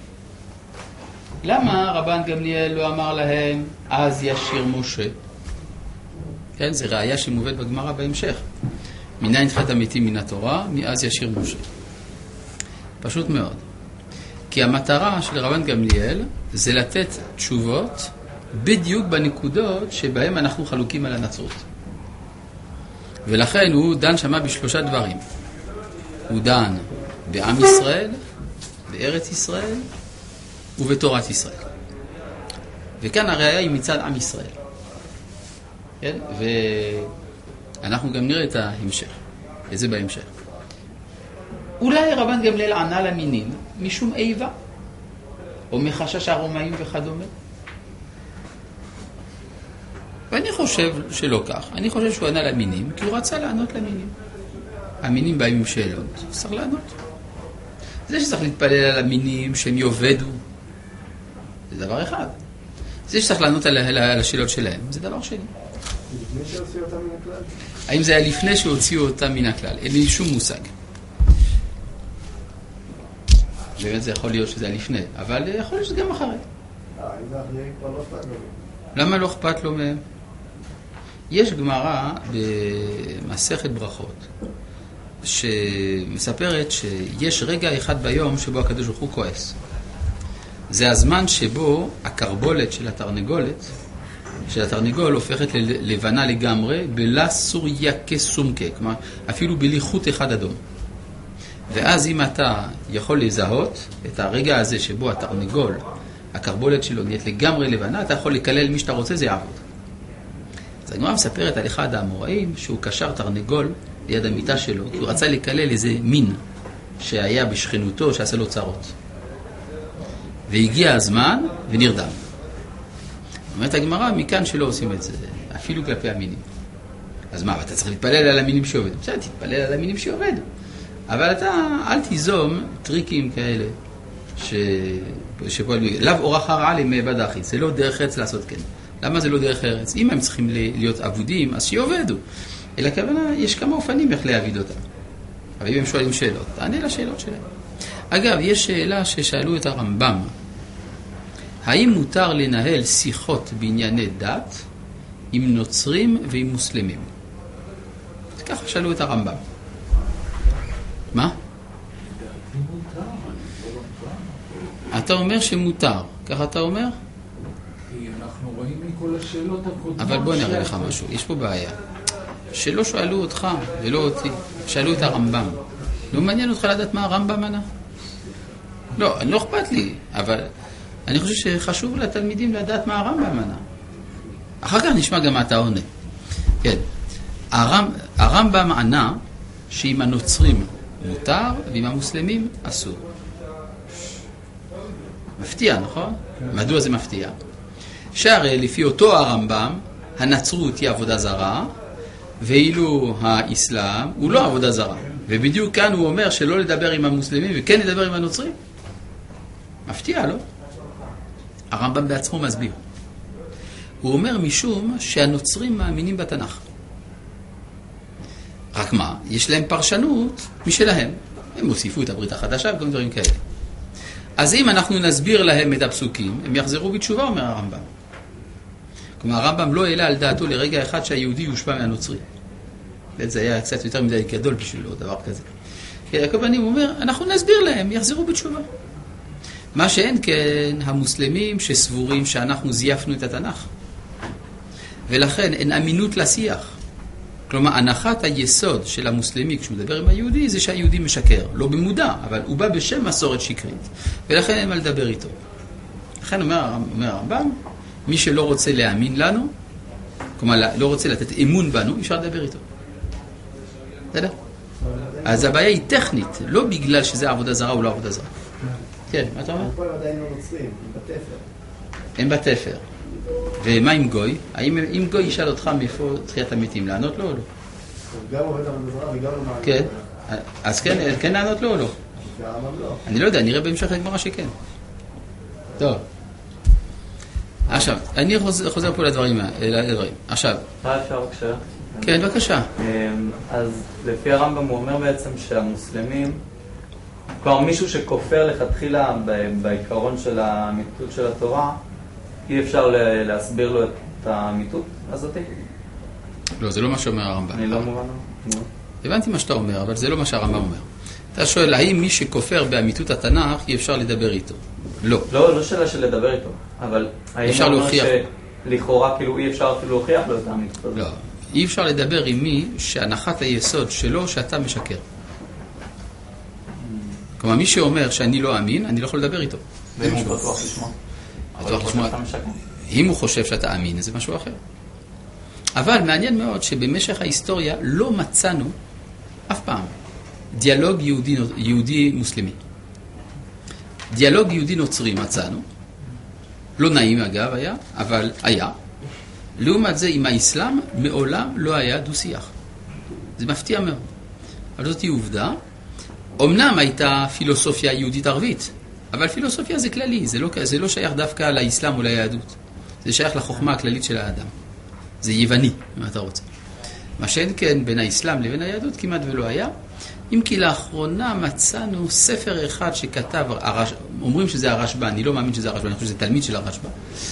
למה רבן גמליאל לא אמר להם, אז ישיר משה? כן, זה ראיה שמובאת בגמרא בהמשך. מניין תחילת המתים מן התורה, מאז ישיר משה. פשוט מאוד. כי המטרה של רבן גמליאל זה לתת תשובות בדיוק בנקודות שבהם אנחנו חלוקים על הנצרות. ולכן הוא דן שמה בשלושה דברים. הוא דן בעם ישראל, בארץ ישראל ובתורת ישראל. וכאן הראיה היא מצד עם ישראל. כן? ואנחנו גם נראה את ההמשך. את זה בהמשך. אולי רבן גמליאל ענה למינים משום איבה, או מחשש הרומאים וכדומה. ואני חושב שלא כך. אני חושב שהוא ענה למינים, כי הוא רצה לענות למינים. המינים באים עם שאלות, צריך לענות. זה שצריך להתפלל על המינים שהם יובדו, זה דבר אחד. זה שצריך לענות על, על, על השאלות שלהם, זה דבר שני. לפני שהוציאו אותם מן הכלל? האם זה היה לפני שהוציאו אותם מן הכלל? אין לי שום מושג. באמת זה יכול להיות שזה היה לפני, אבל יכול להיות שזה גם אחרי. אה, אם זה אחרי כבר לא אכפת לו. למה לא אכפת לו מהם? יש גמרא במסכת ברכות שמספרת שיש רגע אחד ביום שבו הקדוש ברוך הוא כועס. זה הזמן שבו הקרבולת של התרנגולת, של התרנגול הופכת ללבנה לגמרי, בלה סוריה כסומקה, כלומר אפילו בלי חוט אחד אדום. ואז אם אתה יכול לזהות את הרגע הזה שבו התרנגול, הקרבולת שלו נהיית לגמרי לבנה, אתה יכול לקלל מי שאתה רוצה, זה יעבוד. אז הגמרא מספרת על אחד האמוראים שהוא קשר תרנגול ליד המיטה שלו, כי הוא רצה לקלל איזה מין שהיה בשכנותו, שעשה לו צרות. והגיע הזמן ונרדם. אומרת הגמרא, מכאן שלא עושים את זה, אפילו כלפי המינים. אז מה, אתה צריך להתפלל על המינים שעובד. בסדר, תתפלל על המינים שעובד. אבל אתה אל תיזום טריקים כאלה, ש... שפועלים, לאו אורח הרעה למעבד האחי, זה לא דרך ארץ לעשות כן. למה זה לא דרך ארץ? אם הם צריכים להיות עבודים, אז שיעובדו. אלא כוונה, יש כמה אופנים איך להעביד אותם. אבל אם הם שואלים שאלות, תענה לשאלות שלהם. אגב, יש שאלה ששאלו את הרמב"ם, האם מותר לנהל שיחות בענייני דת עם נוצרים ועם מוסלמים? ככה שאלו את הרמב"ם. מה? אתה אומר שמותר, ככה אתה אומר? כי אנחנו רואים מכל השאלות הקודמות. אבל בוא נראה לך משהו, יש פה בעיה. שלא שואלו אותך ולא אותי, שאלו את הרמב"ם. לא מעניין אותך לדעת מה הרמב"ם ענה? לא, לא אכפת לי, אבל אני חושב שחשוב לתלמידים לדעת מה הרמב"ם ענה. אחר כך נשמע גם מה אתה עונה. כן, הרמב, הרמב"ם ענה שעם הנוצרים מותר ועם המוסלמים אסור. מפתיע, נכון? מדוע זה מפתיע? שהרי לפי אותו הרמב"ם, הנצרות היא עבודה זרה, ואילו האסלאם הוא לא עבודה זרה. ובדיוק כאן הוא אומר שלא לדבר עם המוסלמים וכן לדבר עם הנוצרים. מפתיע, לא? הרמב"ם בעצמו מסביר. הוא אומר משום שהנוצרים מאמינים בתנ"ך. רק מה? יש להם פרשנות משלהם. הם הוסיפו את הברית החדשה וכל דברים כאלה. אז אם אנחנו נסביר להם את הפסוקים, הם יחזרו בתשובה, אומר הרמב"ם. כלומר, הרמב"ם לא העלה על דעתו לרגע אחד שהיהודי יושפע מהנוצרי. זה היה קצת יותר מדי גדול בשבילו, דבר כזה. הכוונה הוא אומר, אנחנו נסביר להם, יחזרו בתשובה. מה שאין כן, המוסלמים שסבורים שאנחנו זייפנו את התנ"ך. ולכן אין אמינות לשיח. כלומר, הנחת היסוד של המוסלמי כשהוא מדבר עם היהודי זה שהיהודי משקר. לא במודע, אבל הוא בא בשם מסורת שקרית. ולכן אין מה לדבר איתו. לכן אומר, אומר הרמב"ם, מי שלא רוצה להאמין לנו, כלומר לא רוצה לתת אמון בנו, אפשר לדבר איתו. בסדר? אז הבעיה היא טכנית, לא בגלל שזה עבודה זרה או לא עבודה זרה. כן, מה אתה אומר? פה הם עדיין לא נוצרים, הם בתפר. הם בתפר. ומה עם גוי? האם אם גוי ישאל אותך מאיפה תחיית המתים, לענות לו או לא? גם עובד עבודה זרה וגם לא מעניין. כן. אז כן, כן לענות לו או לא? והרמב"ם לא. אני לא יודע, נראה בהמשך הגמרא שכן. טוב. עכשיו, אני חוזר, חוזר פה לדברים, לדברים. עכשיו. מה אפשר בבקשה? כן, בבקשה. אז לפי הרמב"ם הוא אומר בעצם שהמוסלמים, כבר מישהו שכופר לכתחילה בעיקרון של האמיתות של התורה, אי אפשר להסביר לו את האמיתות הזאת? לא, זה לא מה שאומר הרמב"ם. אני לא מובן. הבנתי מה שאתה אומר, אבל זה לא מה שהרמב"ם אומר. אתה שואל, האם מי שכופר באמיתות התנ"ך אי אפשר לדבר איתו? לא. לא, לא שאלה של לדבר איתו, אבל האם הוא אומר שלכאורה כאילו אי אפשר אפילו להוכיח לו את האמיתות הזאת? לא, אי אפשר לדבר עם מי שהנחת היסוד שלו שאתה משקר. כלומר, מי שאומר שאני לא אמין, אני לא יכול לדבר איתו. ואם הוא בטוח לשמוע? בטוח לשמוע. אם הוא חושב שאתה אמין, זה משהו אחר. אבל מעניין מאוד שבמשך ההיסטוריה לא מצאנו אף פעם דיאלוג יהודי, יהודי מוסלמי. דיאלוג יהודי נוצרי מצאנו. לא נעים אגב היה, אבל היה. לעומת זה עם האסלאם מעולם לא היה דו-שיח. זה מפתיע מאוד. אבל זאת היא עובדה. אמנם הייתה פילוסופיה יהודית ערבית, אבל פילוסופיה זה כללי, זה לא, זה לא שייך דווקא לאסלאם או ליהדות. זה שייך לחוכמה הכללית של האדם. זה יווני, מה אתה רוצה. מה שאין כן בין האסלאם לבין היהדות כמעט ולא היה. אם כי לאחרונה מצאנו ספר אחד שכתב, הרש... אומרים שזה הרשב"א, אני לא מאמין שזה הרשב"א, אני חושב שזה תלמיד של הרשב"א.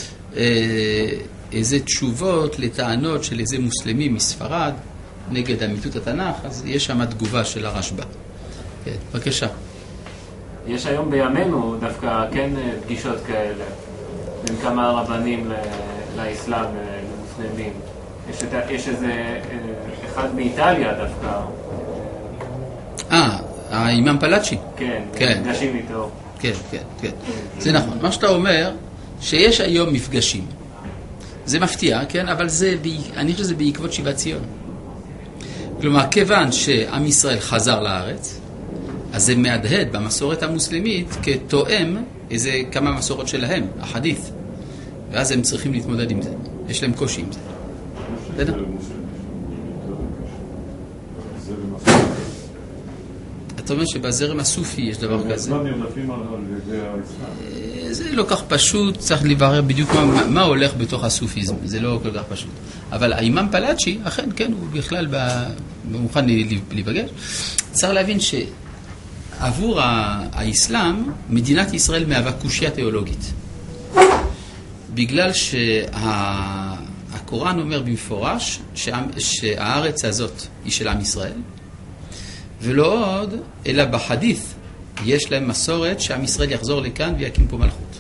איזה תשובות לטענות של איזה מוסלמים מספרד נגד אמיתות התנ"ך, אז יש שם תגובה של הרשב"א. כן, בבקשה. יש היום בימינו דווקא כן פגישות כאלה בין כמה רבנים לאסלאם, למוסלמים. יש, יש איזה אחד מאיטליה דווקא. אה, האימאם פלאצ'י. כן, כן. נפגשים איתו. כן, כן, כן. זה נכון. מה שאתה אומר, שיש היום מפגשים. זה מפתיע, כן? אבל זה, אני חושב שזה בעקבות שיבת ציון. כלומר, כיוון שעם ישראל חזר לארץ, אז זה מהדהד במסורת המוסלמית כתואם איזה כמה מסורות שלהם, החדית. ואז הם צריכים להתמודד עם זה. יש להם קושי עם זה. בסדר? אתה אומר שבזרם הסופי יש דבר כזה. זה לא כך פשוט, צריך לברר בדיוק מה, מה הולך בתוך הסופיזם. זה לא כל כך פשוט. אבל האימאם פלאצ'י, אכן, כן, הוא בכלל מוכן להיפגש. צריך להבין ש... עבור האסלאם, מדינת ישראל מהווה קושיה תיאולוגית. בגלל שהקוראן אומר במפורש שהארץ הזאת היא של עם ישראל, ולא עוד, אלא בחדית יש להם מסורת שעם ישראל יחזור לכאן ויקים פה מלכות.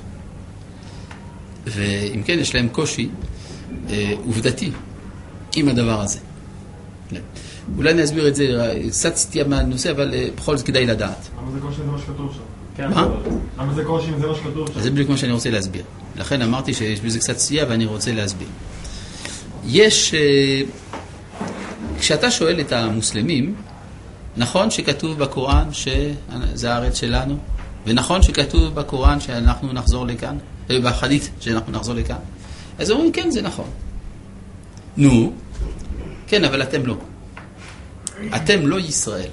ואם כן, יש להם קושי אה, עובדתי עם הדבר הזה. אולי אני אסביר את זה, קצת סטייה מהנושא, אבל בכל זאת כדאי לדעת. למה זה קושי אם זה מה שכתוב שם? מה? למה זה קושי אם זה מה שכתוב שם? זה בדיוק מה שאני רוצה להסביר. לכן אמרתי שיש בזה קצת סטייה ואני רוצה להסביר. יש, כשאתה שואל את המוסלמים, נכון שכתוב בקוראן שזה הארץ שלנו, ונכון שכתוב בקוראן שאנחנו נחזור לכאן, בחדית שאנחנו נחזור לכאן. אז אומרים, כן, זה נכון. נו, כן, אבל אתם לא. אתם לא ישראל.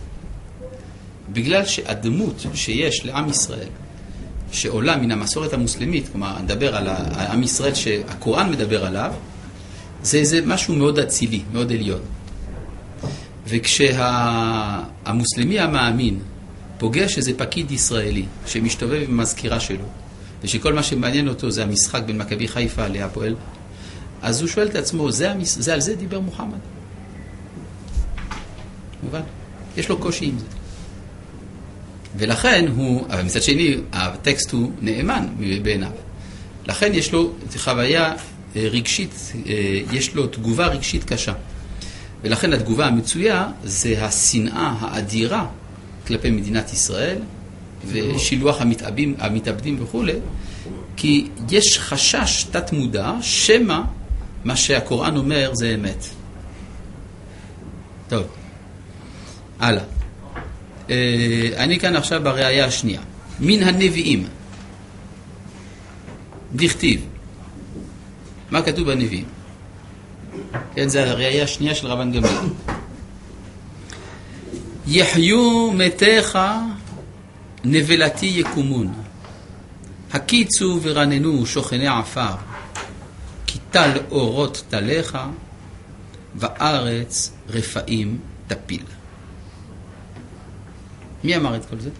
בגלל שהדמות שיש לעם ישראל, שעולה מן המסורת המוסלמית, כלומר, נדבר על העם ישראל שהקוראן מדבר עליו, זה, זה משהו מאוד אצילי, מאוד עליון. וכשהמוסלמי המאמין פוגע שזה פקיד ישראלי שמשתובב עם המזכירה שלו, ושכל מה שמעניין אותו זה המשחק בין מכבי חיפה להפועל, אז הוא שואל את עצמו, זה, המס... זה על זה דיבר מוחמד? מובן? יש לו קושי עם זה. ולכן הוא, אבל מצד שני, הטקסט הוא נאמן בעיניו. לכן יש לו חוויה רגשית, יש לו תגובה רגשית קשה. ולכן התגובה המצויה זה השנאה האדירה כלפי מדינת ישראל, ושילוח המתאבדים, המתאבדים וכו', כי יש חשש תת מודע, שמה מה שהקוראן אומר זה אמת. טוב, הלאה. אני כאן עכשיו בראייה השנייה. מן הנביאים. דכתיב. מה כתוב בנביאים? כן, זה הראייה השנייה של רבן גמליאל. יחיו מתיך נבלתי יקומון. הקיצו ורננו שוכני עפר. כי טל אורות תליך וארץ רפאים תפיל. מי אמר את כל זה?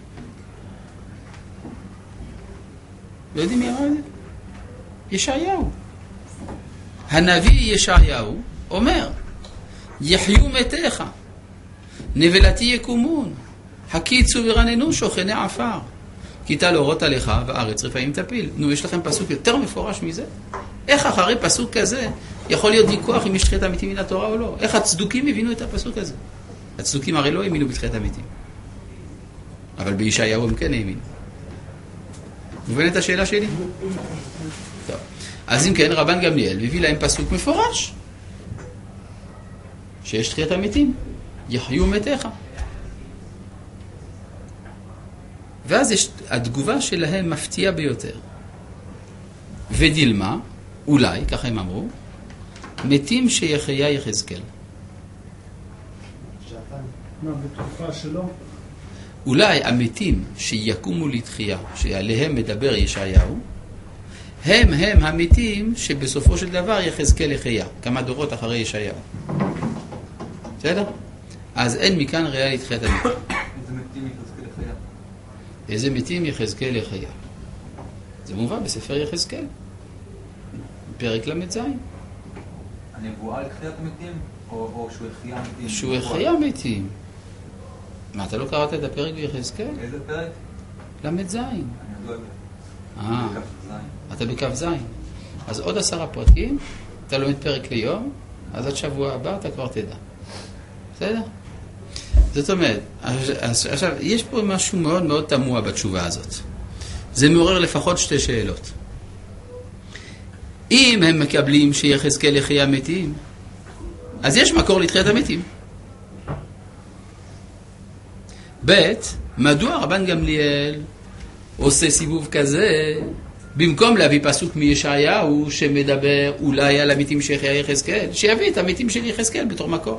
לא יודעים מי אמר את זה? ישעיהו. הנביא ישעיהו אומר, יחיו מתיך, נבלתי יקומון, הקיצו ורננו שוכני עפר, כי טל אורות עליך וארץ רפאים תפיל. נו, יש לכם פסוק יותר מפורש מזה? איך אחרי פסוק כזה יכול להיות ויכוח אם יש תחיית המתים מן התורה או לא? איך הצדוקים הבינו את הפסוק הזה? הצדוקים הרי לא האמינו בתחיית המתים. אבל בישעיהו הם כן האמינו. מובן את השאלה שלי? טוב. אז אם כן, רבן גמליאל הביא להם פסוק מפורש. שיש תחיית המתים. יחיו מתיך. ואז יש, התגובה שלהם מפתיעה ביותר. ודילמה, אולי, ככה הם אמרו, מתים שיחיה יחזקאל. מה, בתקופה שלו? אולי המתים שיקומו לתחייה, שעליהם מדבר ישעיהו, הם הם המתים שבסופו של דבר יחזקאל לחייה, כמה דורות אחרי ישעיהו. בסדר? אז אין מכאן ראיה לתחיית המתים. איזה מתים יחזקאל לחייה? איזה מתים יחזקאל לחייה? זה מובא בספר יחזקאל, פרק למד זין. הנבואה על תחיית המתים? או, או שהוא החיה מתים? שהוא החיה מתים. מה, אתה לא קראת את הפרק ביחזקאל? איזה פרק? למד זין. אני עוד לא יודע. אה, בכף זין. אתה בכף זין. אז עוד עשרה פרקים, אתה לומד פרק ליום, אז עד שבוע הבא אתה כבר תדע. בסדר? זאת אומרת, עכשיו, יש פה משהו מאוד מאוד תמוה בתשובה הזאת. זה מעורר לפחות שתי שאלות. אם הם מקבלים שיחזקאל לחייה מתים, אז יש מקור לתחיית המתים. ב' מדוע רבן גמליאל עושה סיבוב כזה, במקום להביא פסוק מישעיהו שמדבר אולי על המתים שיחיה יחזקאל, שיביא את המתים של יחזקאל בתור מקור.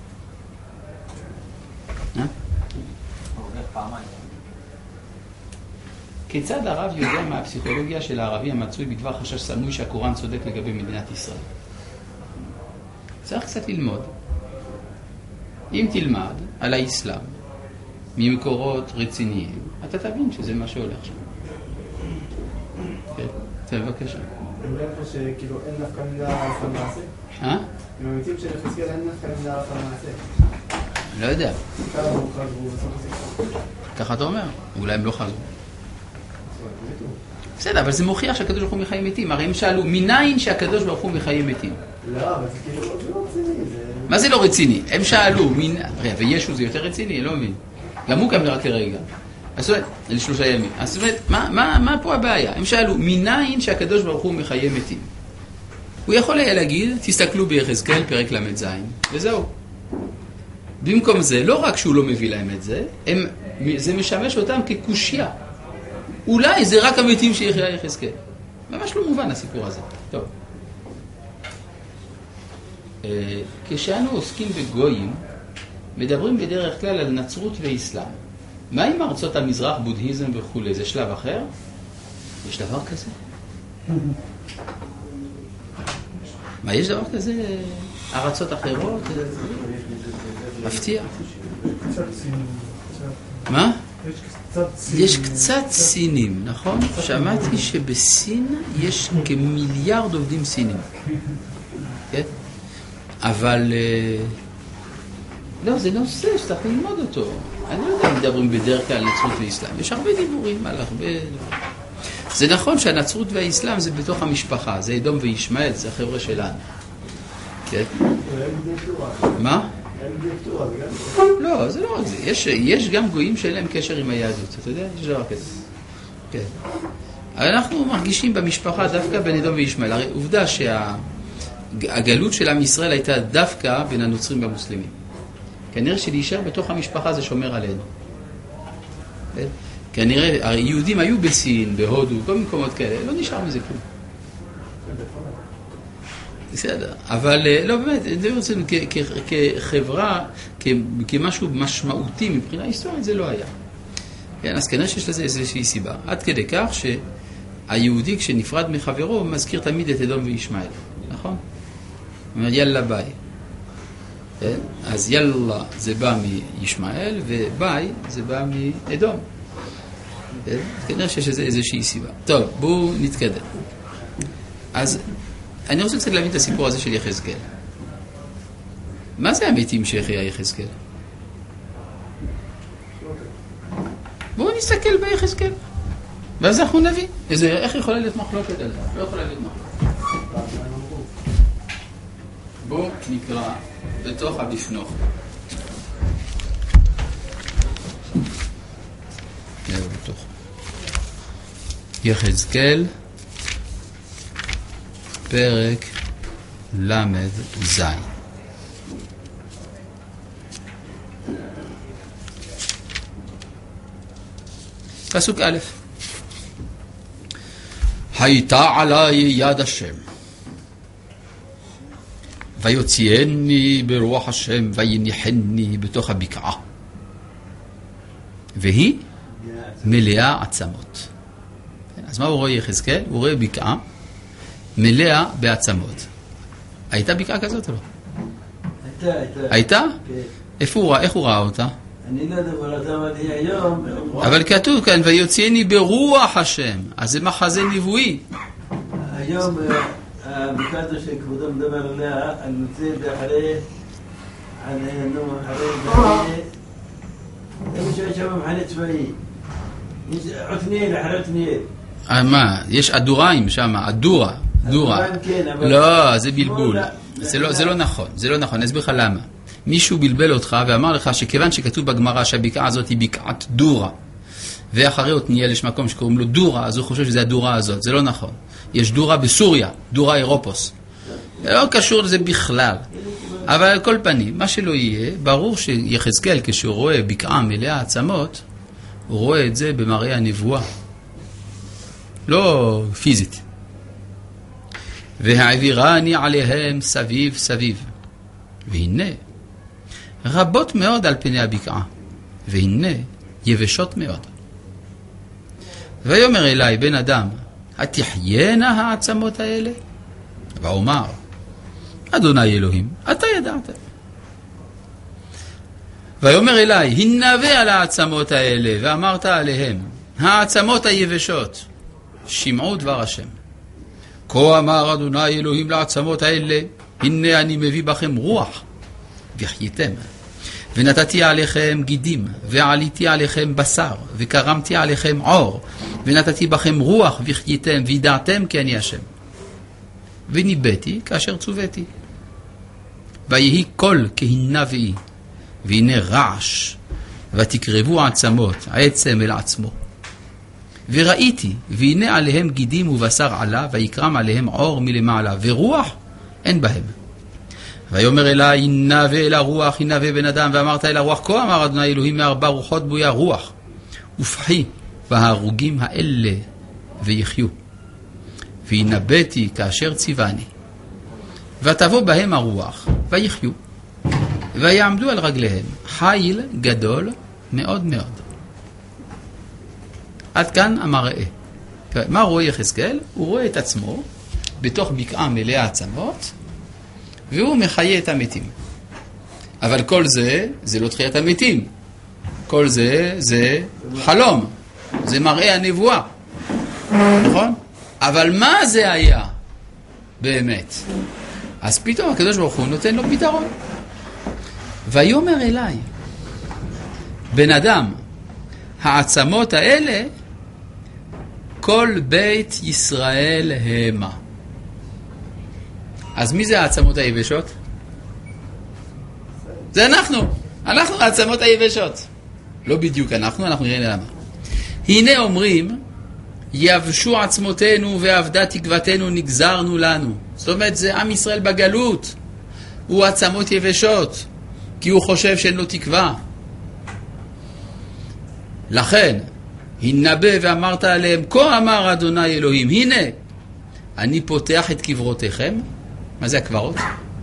אה? כיצד הרב יודע מה הפסיכולוגיה של הערבי המצוי בדבר חשש סמוי שהקוראן צודק לגבי מדינת ישראל? צריך קצת ללמוד. אם תלמד על האסלאם ממקורות רציניים, אתה תבין שזה מה שהולך שם. כן, תבקשה. אני אומר פה שכאילו אין נפקא מינה על המעשה? אה? עם המתים של יחזקאל אין נפקא מינה על המעשה. לא יודע. כמה הוא חזרו בסוף הסיפור. ככה אתה אומר, אולי הם לא חזרו. בסדר, אבל זה מוכיח שהקדוש ברוך הוא מחיה מתים. הרי הם שאלו, מניין שהקדוש ברוך הוא מחיה מתים? לא, אבל זה כאילו לא רציני. מה זה לא רציני? הם שאלו, וישו זה יותר רציני? אני לא מבין. גם הוא קם רק לרגע. אז זאת אומרת, לשלושה ימים. אז זאת אומרת, מה, מה, מה פה הבעיה? הם שאלו, מניין שהקדוש ברוך הוא מחיה מתים? הוא יכול היה להגיד, תסתכלו ביחזקאל פרק למד זין, וזהו. במקום זה, לא רק שהוא לא מביא להם את זה, הם, זה משמש אותם כקושיה. אולי זה רק המתים שיחיה יחזקאל. ממש לא מובן הסיפור הזה. טוב. כשאנו עוסקים בגויים, מדברים בדרך כלל על נצרות ואסלאם. מה עם ארצות המזרח, בודהיזם וכו'? זה שלב אחר? יש דבר כזה? מה, יש דבר כזה? ארצות אחרות? מפתיע. מה? יש קצת סינים. יש קצת סינים, נכון? שמעתי שבסין יש כמיליארד עובדים סינים. כן? אבל... לא, זה נושא שצריך ללמוד אותו. אני לא יודע אם מדברים בדרך כלל על נצרות ואסלאם. יש הרבה דיבורים על הרבה... זה נכון שהנצרות והאסלאם זה בתוך המשפחה. זה אדום וישמעאל, זה החבר'ה שלנו. כן? מה? לא, זה לא רק זה. יש, יש גם גויים שאין להם קשר עם היהדות. אתה יודע? יש דבר כזה. כן. אבל אנחנו מרגישים במשפחה דווקא בין אדום וישמעאל. הרי עובדה שהגלות של עם ישראל הייתה דווקא בין הנוצרים והמוסלמים. כנראה שלהישאר בתוך המשפחה זה שומר עלינו. כן? כנראה, היהודים היו בסין, בהודו, כל מקומות כאלה. לא נשאר מזה כלום. בסדר, אבל לא באמת, נדבר אצלנו כחברה, כמשהו משמעותי מבחינה היסטורית, זה לא היה. כן, אז כנראה שיש לזה איזושהי סיבה. עד כדי כך שהיהודי כשנפרד מחברו מזכיר תמיד את אדום וישמעאל, נכון? הוא אומר יאללה ביי. כן? אז יאללה זה בא מישמעאל וביי זה בא מאדום. כן? כנראה שיש לזה איזושהי סיבה. טוב, בואו נתקדם. אז אני רוצה קצת להבין את הסיפור הזה של יחזקאל. מה זה המתים שהחיה יחזקאל? בואו נסתכל ביחזקאל. ואז אנחנו נבין. איזה, איך יכולה להיות מחלוקת על זה? לא יכולה להיות מחלוקת. בואו נקרא בתוך הבפנוך. נראה בתוך. יחזקאל. פרק למד זי. פסוק א'. הייתה עליי יד השם ויוציאני ברוח השם ויניחני בתוך הבקעה והיא מלאה עצמות. אז מה הוא רואה יחזקאל? הוא רואה בקעה מלאה בעצמות. הייתה בקעה כזאת או לא? הייתה, הייתה. הייתה? כן. איפה הוא ראה? איך הוא ראה אותה? אני לא יודע, אבל אתה אמרתי היום... אבל כתוב כאן, ויוציאני ברוח השם. אז זה מחזה נבואי. היום, הבקעה הזו שכבודו מדבר עליה, אני רוצה את זה אחרי... נו, אחרי... איפה שיש שם מחנה צבאי. יש עתניאל, אחרי עתניאל. מה? יש אדוריים שם, אדורה. דורה. לא, זה בלבול. זה לא נכון, זה לא נכון. אני אסביר לך למה. מישהו בלבל אותך ואמר לך שכיוון שכתוב בגמרא שהבקעה הזאת היא בקעת דורה, ואחרי עתניאל יש מקום שקוראים לו דורה, אז הוא חושב שזה הדורה הזאת. זה לא נכון. יש דורה בסוריה, דורה אירופוס. זה לא קשור לזה בכלל. אבל על כל פנים, מה שלא יהיה, ברור שיחזקאל כשהוא רואה בקעה מלאה עצמות, הוא רואה את זה במראה הנבואה. לא פיזית. והעבירני עליהם סביב סביב. והנה, רבות מאוד על פני הבקעה. והנה, יבשות מאוד. ויאמר אליי בן אדם, התחיינה העצמות האלה? ואומר, אדוני אלוהים, אתה ידעת. ויאמר אליי, הנבא על העצמות האלה, ואמרת עליהם, העצמות היבשות, שמעו דבר השם. כה אמר אדוני אלוהים לעצמות האלה, הנה אני מביא בכם רוח, וחייתם. ונתתי עליכם גידים, ועליתי עליכם בשר, וקרמתי עליכם עור, ונתתי בכם רוח, וחייתם, וידעתם כי אני השם. וניבאתי כאשר צוויתי. ויהי קול כהנה ואי, והנה רעש, ותקרבו עצמות, עצם אל עצמו. וראיתי, והנה עליהם גידים ובשר עלה, ויקרם עליהם עור מלמעלה, ורוח אין בהם. ויאמר אליי, הנבא אל הרוח, הנבא בן אדם, ואמרת אל הרוח, כה אמר אדוני אלוהים מארבע רוחות בויה רוח, ופחי בהרוגים האלה ויחיו. והנבאתי כאשר ציווני, ותבוא בהם הרוח, ויחיו, ויעמדו על רגליהם, חיל גדול מאוד מאוד. עד כאן המראה. מה רואה יחזקאל? הוא רואה את עצמו בתוך בקעה מלאה עצמות, והוא מחיה את המתים. אבל כל זה, זה לא תחיית המתים. כל זה, זה חלום. זה מראה הנבואה. נכון? אבל מה זה היה באמת? אז פתאום הקדוש ברוך הוא נותן לו פתרון. ויאמר אליי, בן אדם, העצמות האלה, כל בית ישראל המה. אז מי זה העצמות היבשות? זה אנחנו. אנחנו העצמות היבשות. לא בדיוק אנחנו, אנחנו נראה למה. הנה אומרים, יבשו עצמותינו ועבדה תקוותנו נגזרנו לנו. זאת אומרת, זה עם ישראל בגלות. הוא עצמות יבשות, כי הוא חושב שאין לו תקווה. לכן, הנבא ואמרת עליהם, כה אמר אדוני אלוהים, הנה, אני פותח את קברותיכם. מה זה הקברות?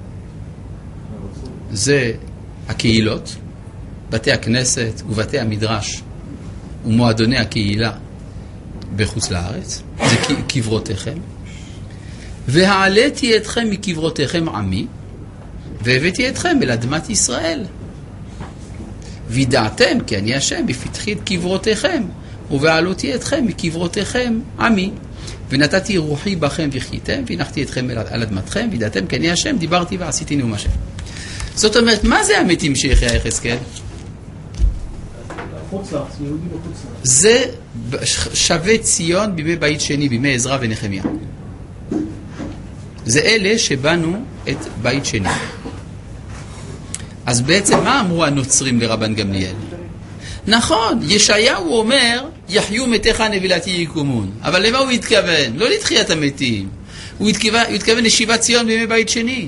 זה הקהילות, בתי הכנסת ובתי המדרש ומועדוני הקהילה בחוץ לארץ. זה קברותיכם. והעליתי אתכם מקברותיכם עמי, והבאתי אתכם אל אדמת ישראל. וידעתם כי אני השם בפתחי את קברותיכם, ובעלותי אתכם מקברותיכם עמי. ונתתי רוחי בכם וחייתם, והנחתי אתכם על אדמתכם, וידעתם כי אני השם, דיברתי ועשיתי נאום השם. זאת אומרת, מה זה המתים שיחיה יחזקאל? זה שווה ציון בימי בית שני, בימי עזרא ונחמיה. זה אלה שבנו את בית שני. אז בעצם מה אמרו הנוצרים לרבן גמליאל? נכון, ישעיהו אומר, יחיו מתיך נבלתי יקומון. אבל למה הוא התכוון? לא לתחיית המתים. הוא התכוון, הוא התכוון לשיבת ציון בימי בית שני.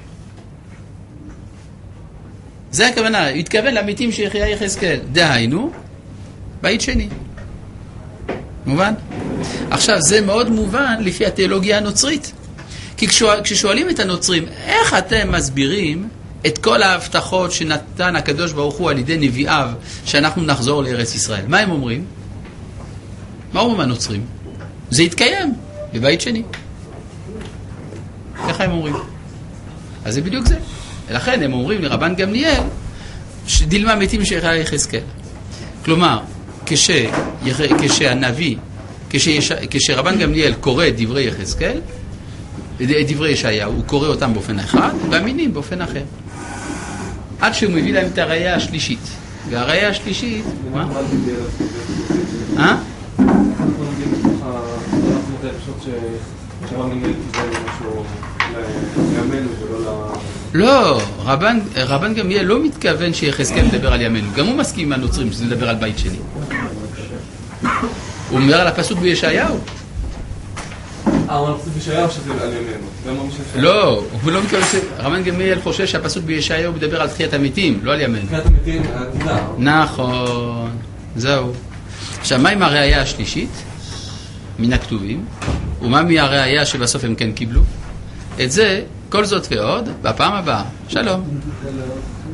זה הכוונה, הוא התכוון למתים שיחיה יחזקאל. דהיינו, בית שני. מובן? עכשיו, זה מאוד מובן לפי התיאולוגיה הנוצרית. כי כששואלים את הנוצרים, איך אתם מסבירים את כל ההבטחות שנתן הקדוש ברוך הוא על ידי נביאיו שאנחנו נחזור לארץ ישראל? מה הם אומרים? מה אומרים הנוצרים? זה יתקיים בבית שני. איך הם אומרים? אז זה בדיוק זה. ולכן הם אומרים לרבן גמליאל, דילמה מתים שיחיה יחזקאל. כלומר, כש, כשהנביא, כש, כשרבן גמליאל קורא את דברי יחזקאל, את דברי ישעיהו, הוא קורא אותם באופן אחד, והמינים באופן אחר. עד שהוא מביא להם את הראייה השלישית. והראייה השלישית, מה? אה? לא, רבן, רבן גמליאל לא מתכוון שיחזקאל מדבר על ימינו. גם הוא מסכים עם הנוצרים שזה מדבר על בית שני. הוא מדבר על הפסוק בישעיהו. אה, הוא הפסוק בישעיהו שזה על ימינו. לא, הוא לא מתכוון ש... רבן גמליאל חושב שהפסוק בישעיהו מדבר על תחיית המתים, לא על ימינו. תחיית המתים, העתידה. נכון, זהו. עכשיו, מה עם הראייה השלישית? מן הכתובים. ומה מהראייה שבסוף הם כן קיבלו? את זה, כל זאת ועוד, בפעם הבאה. שלום.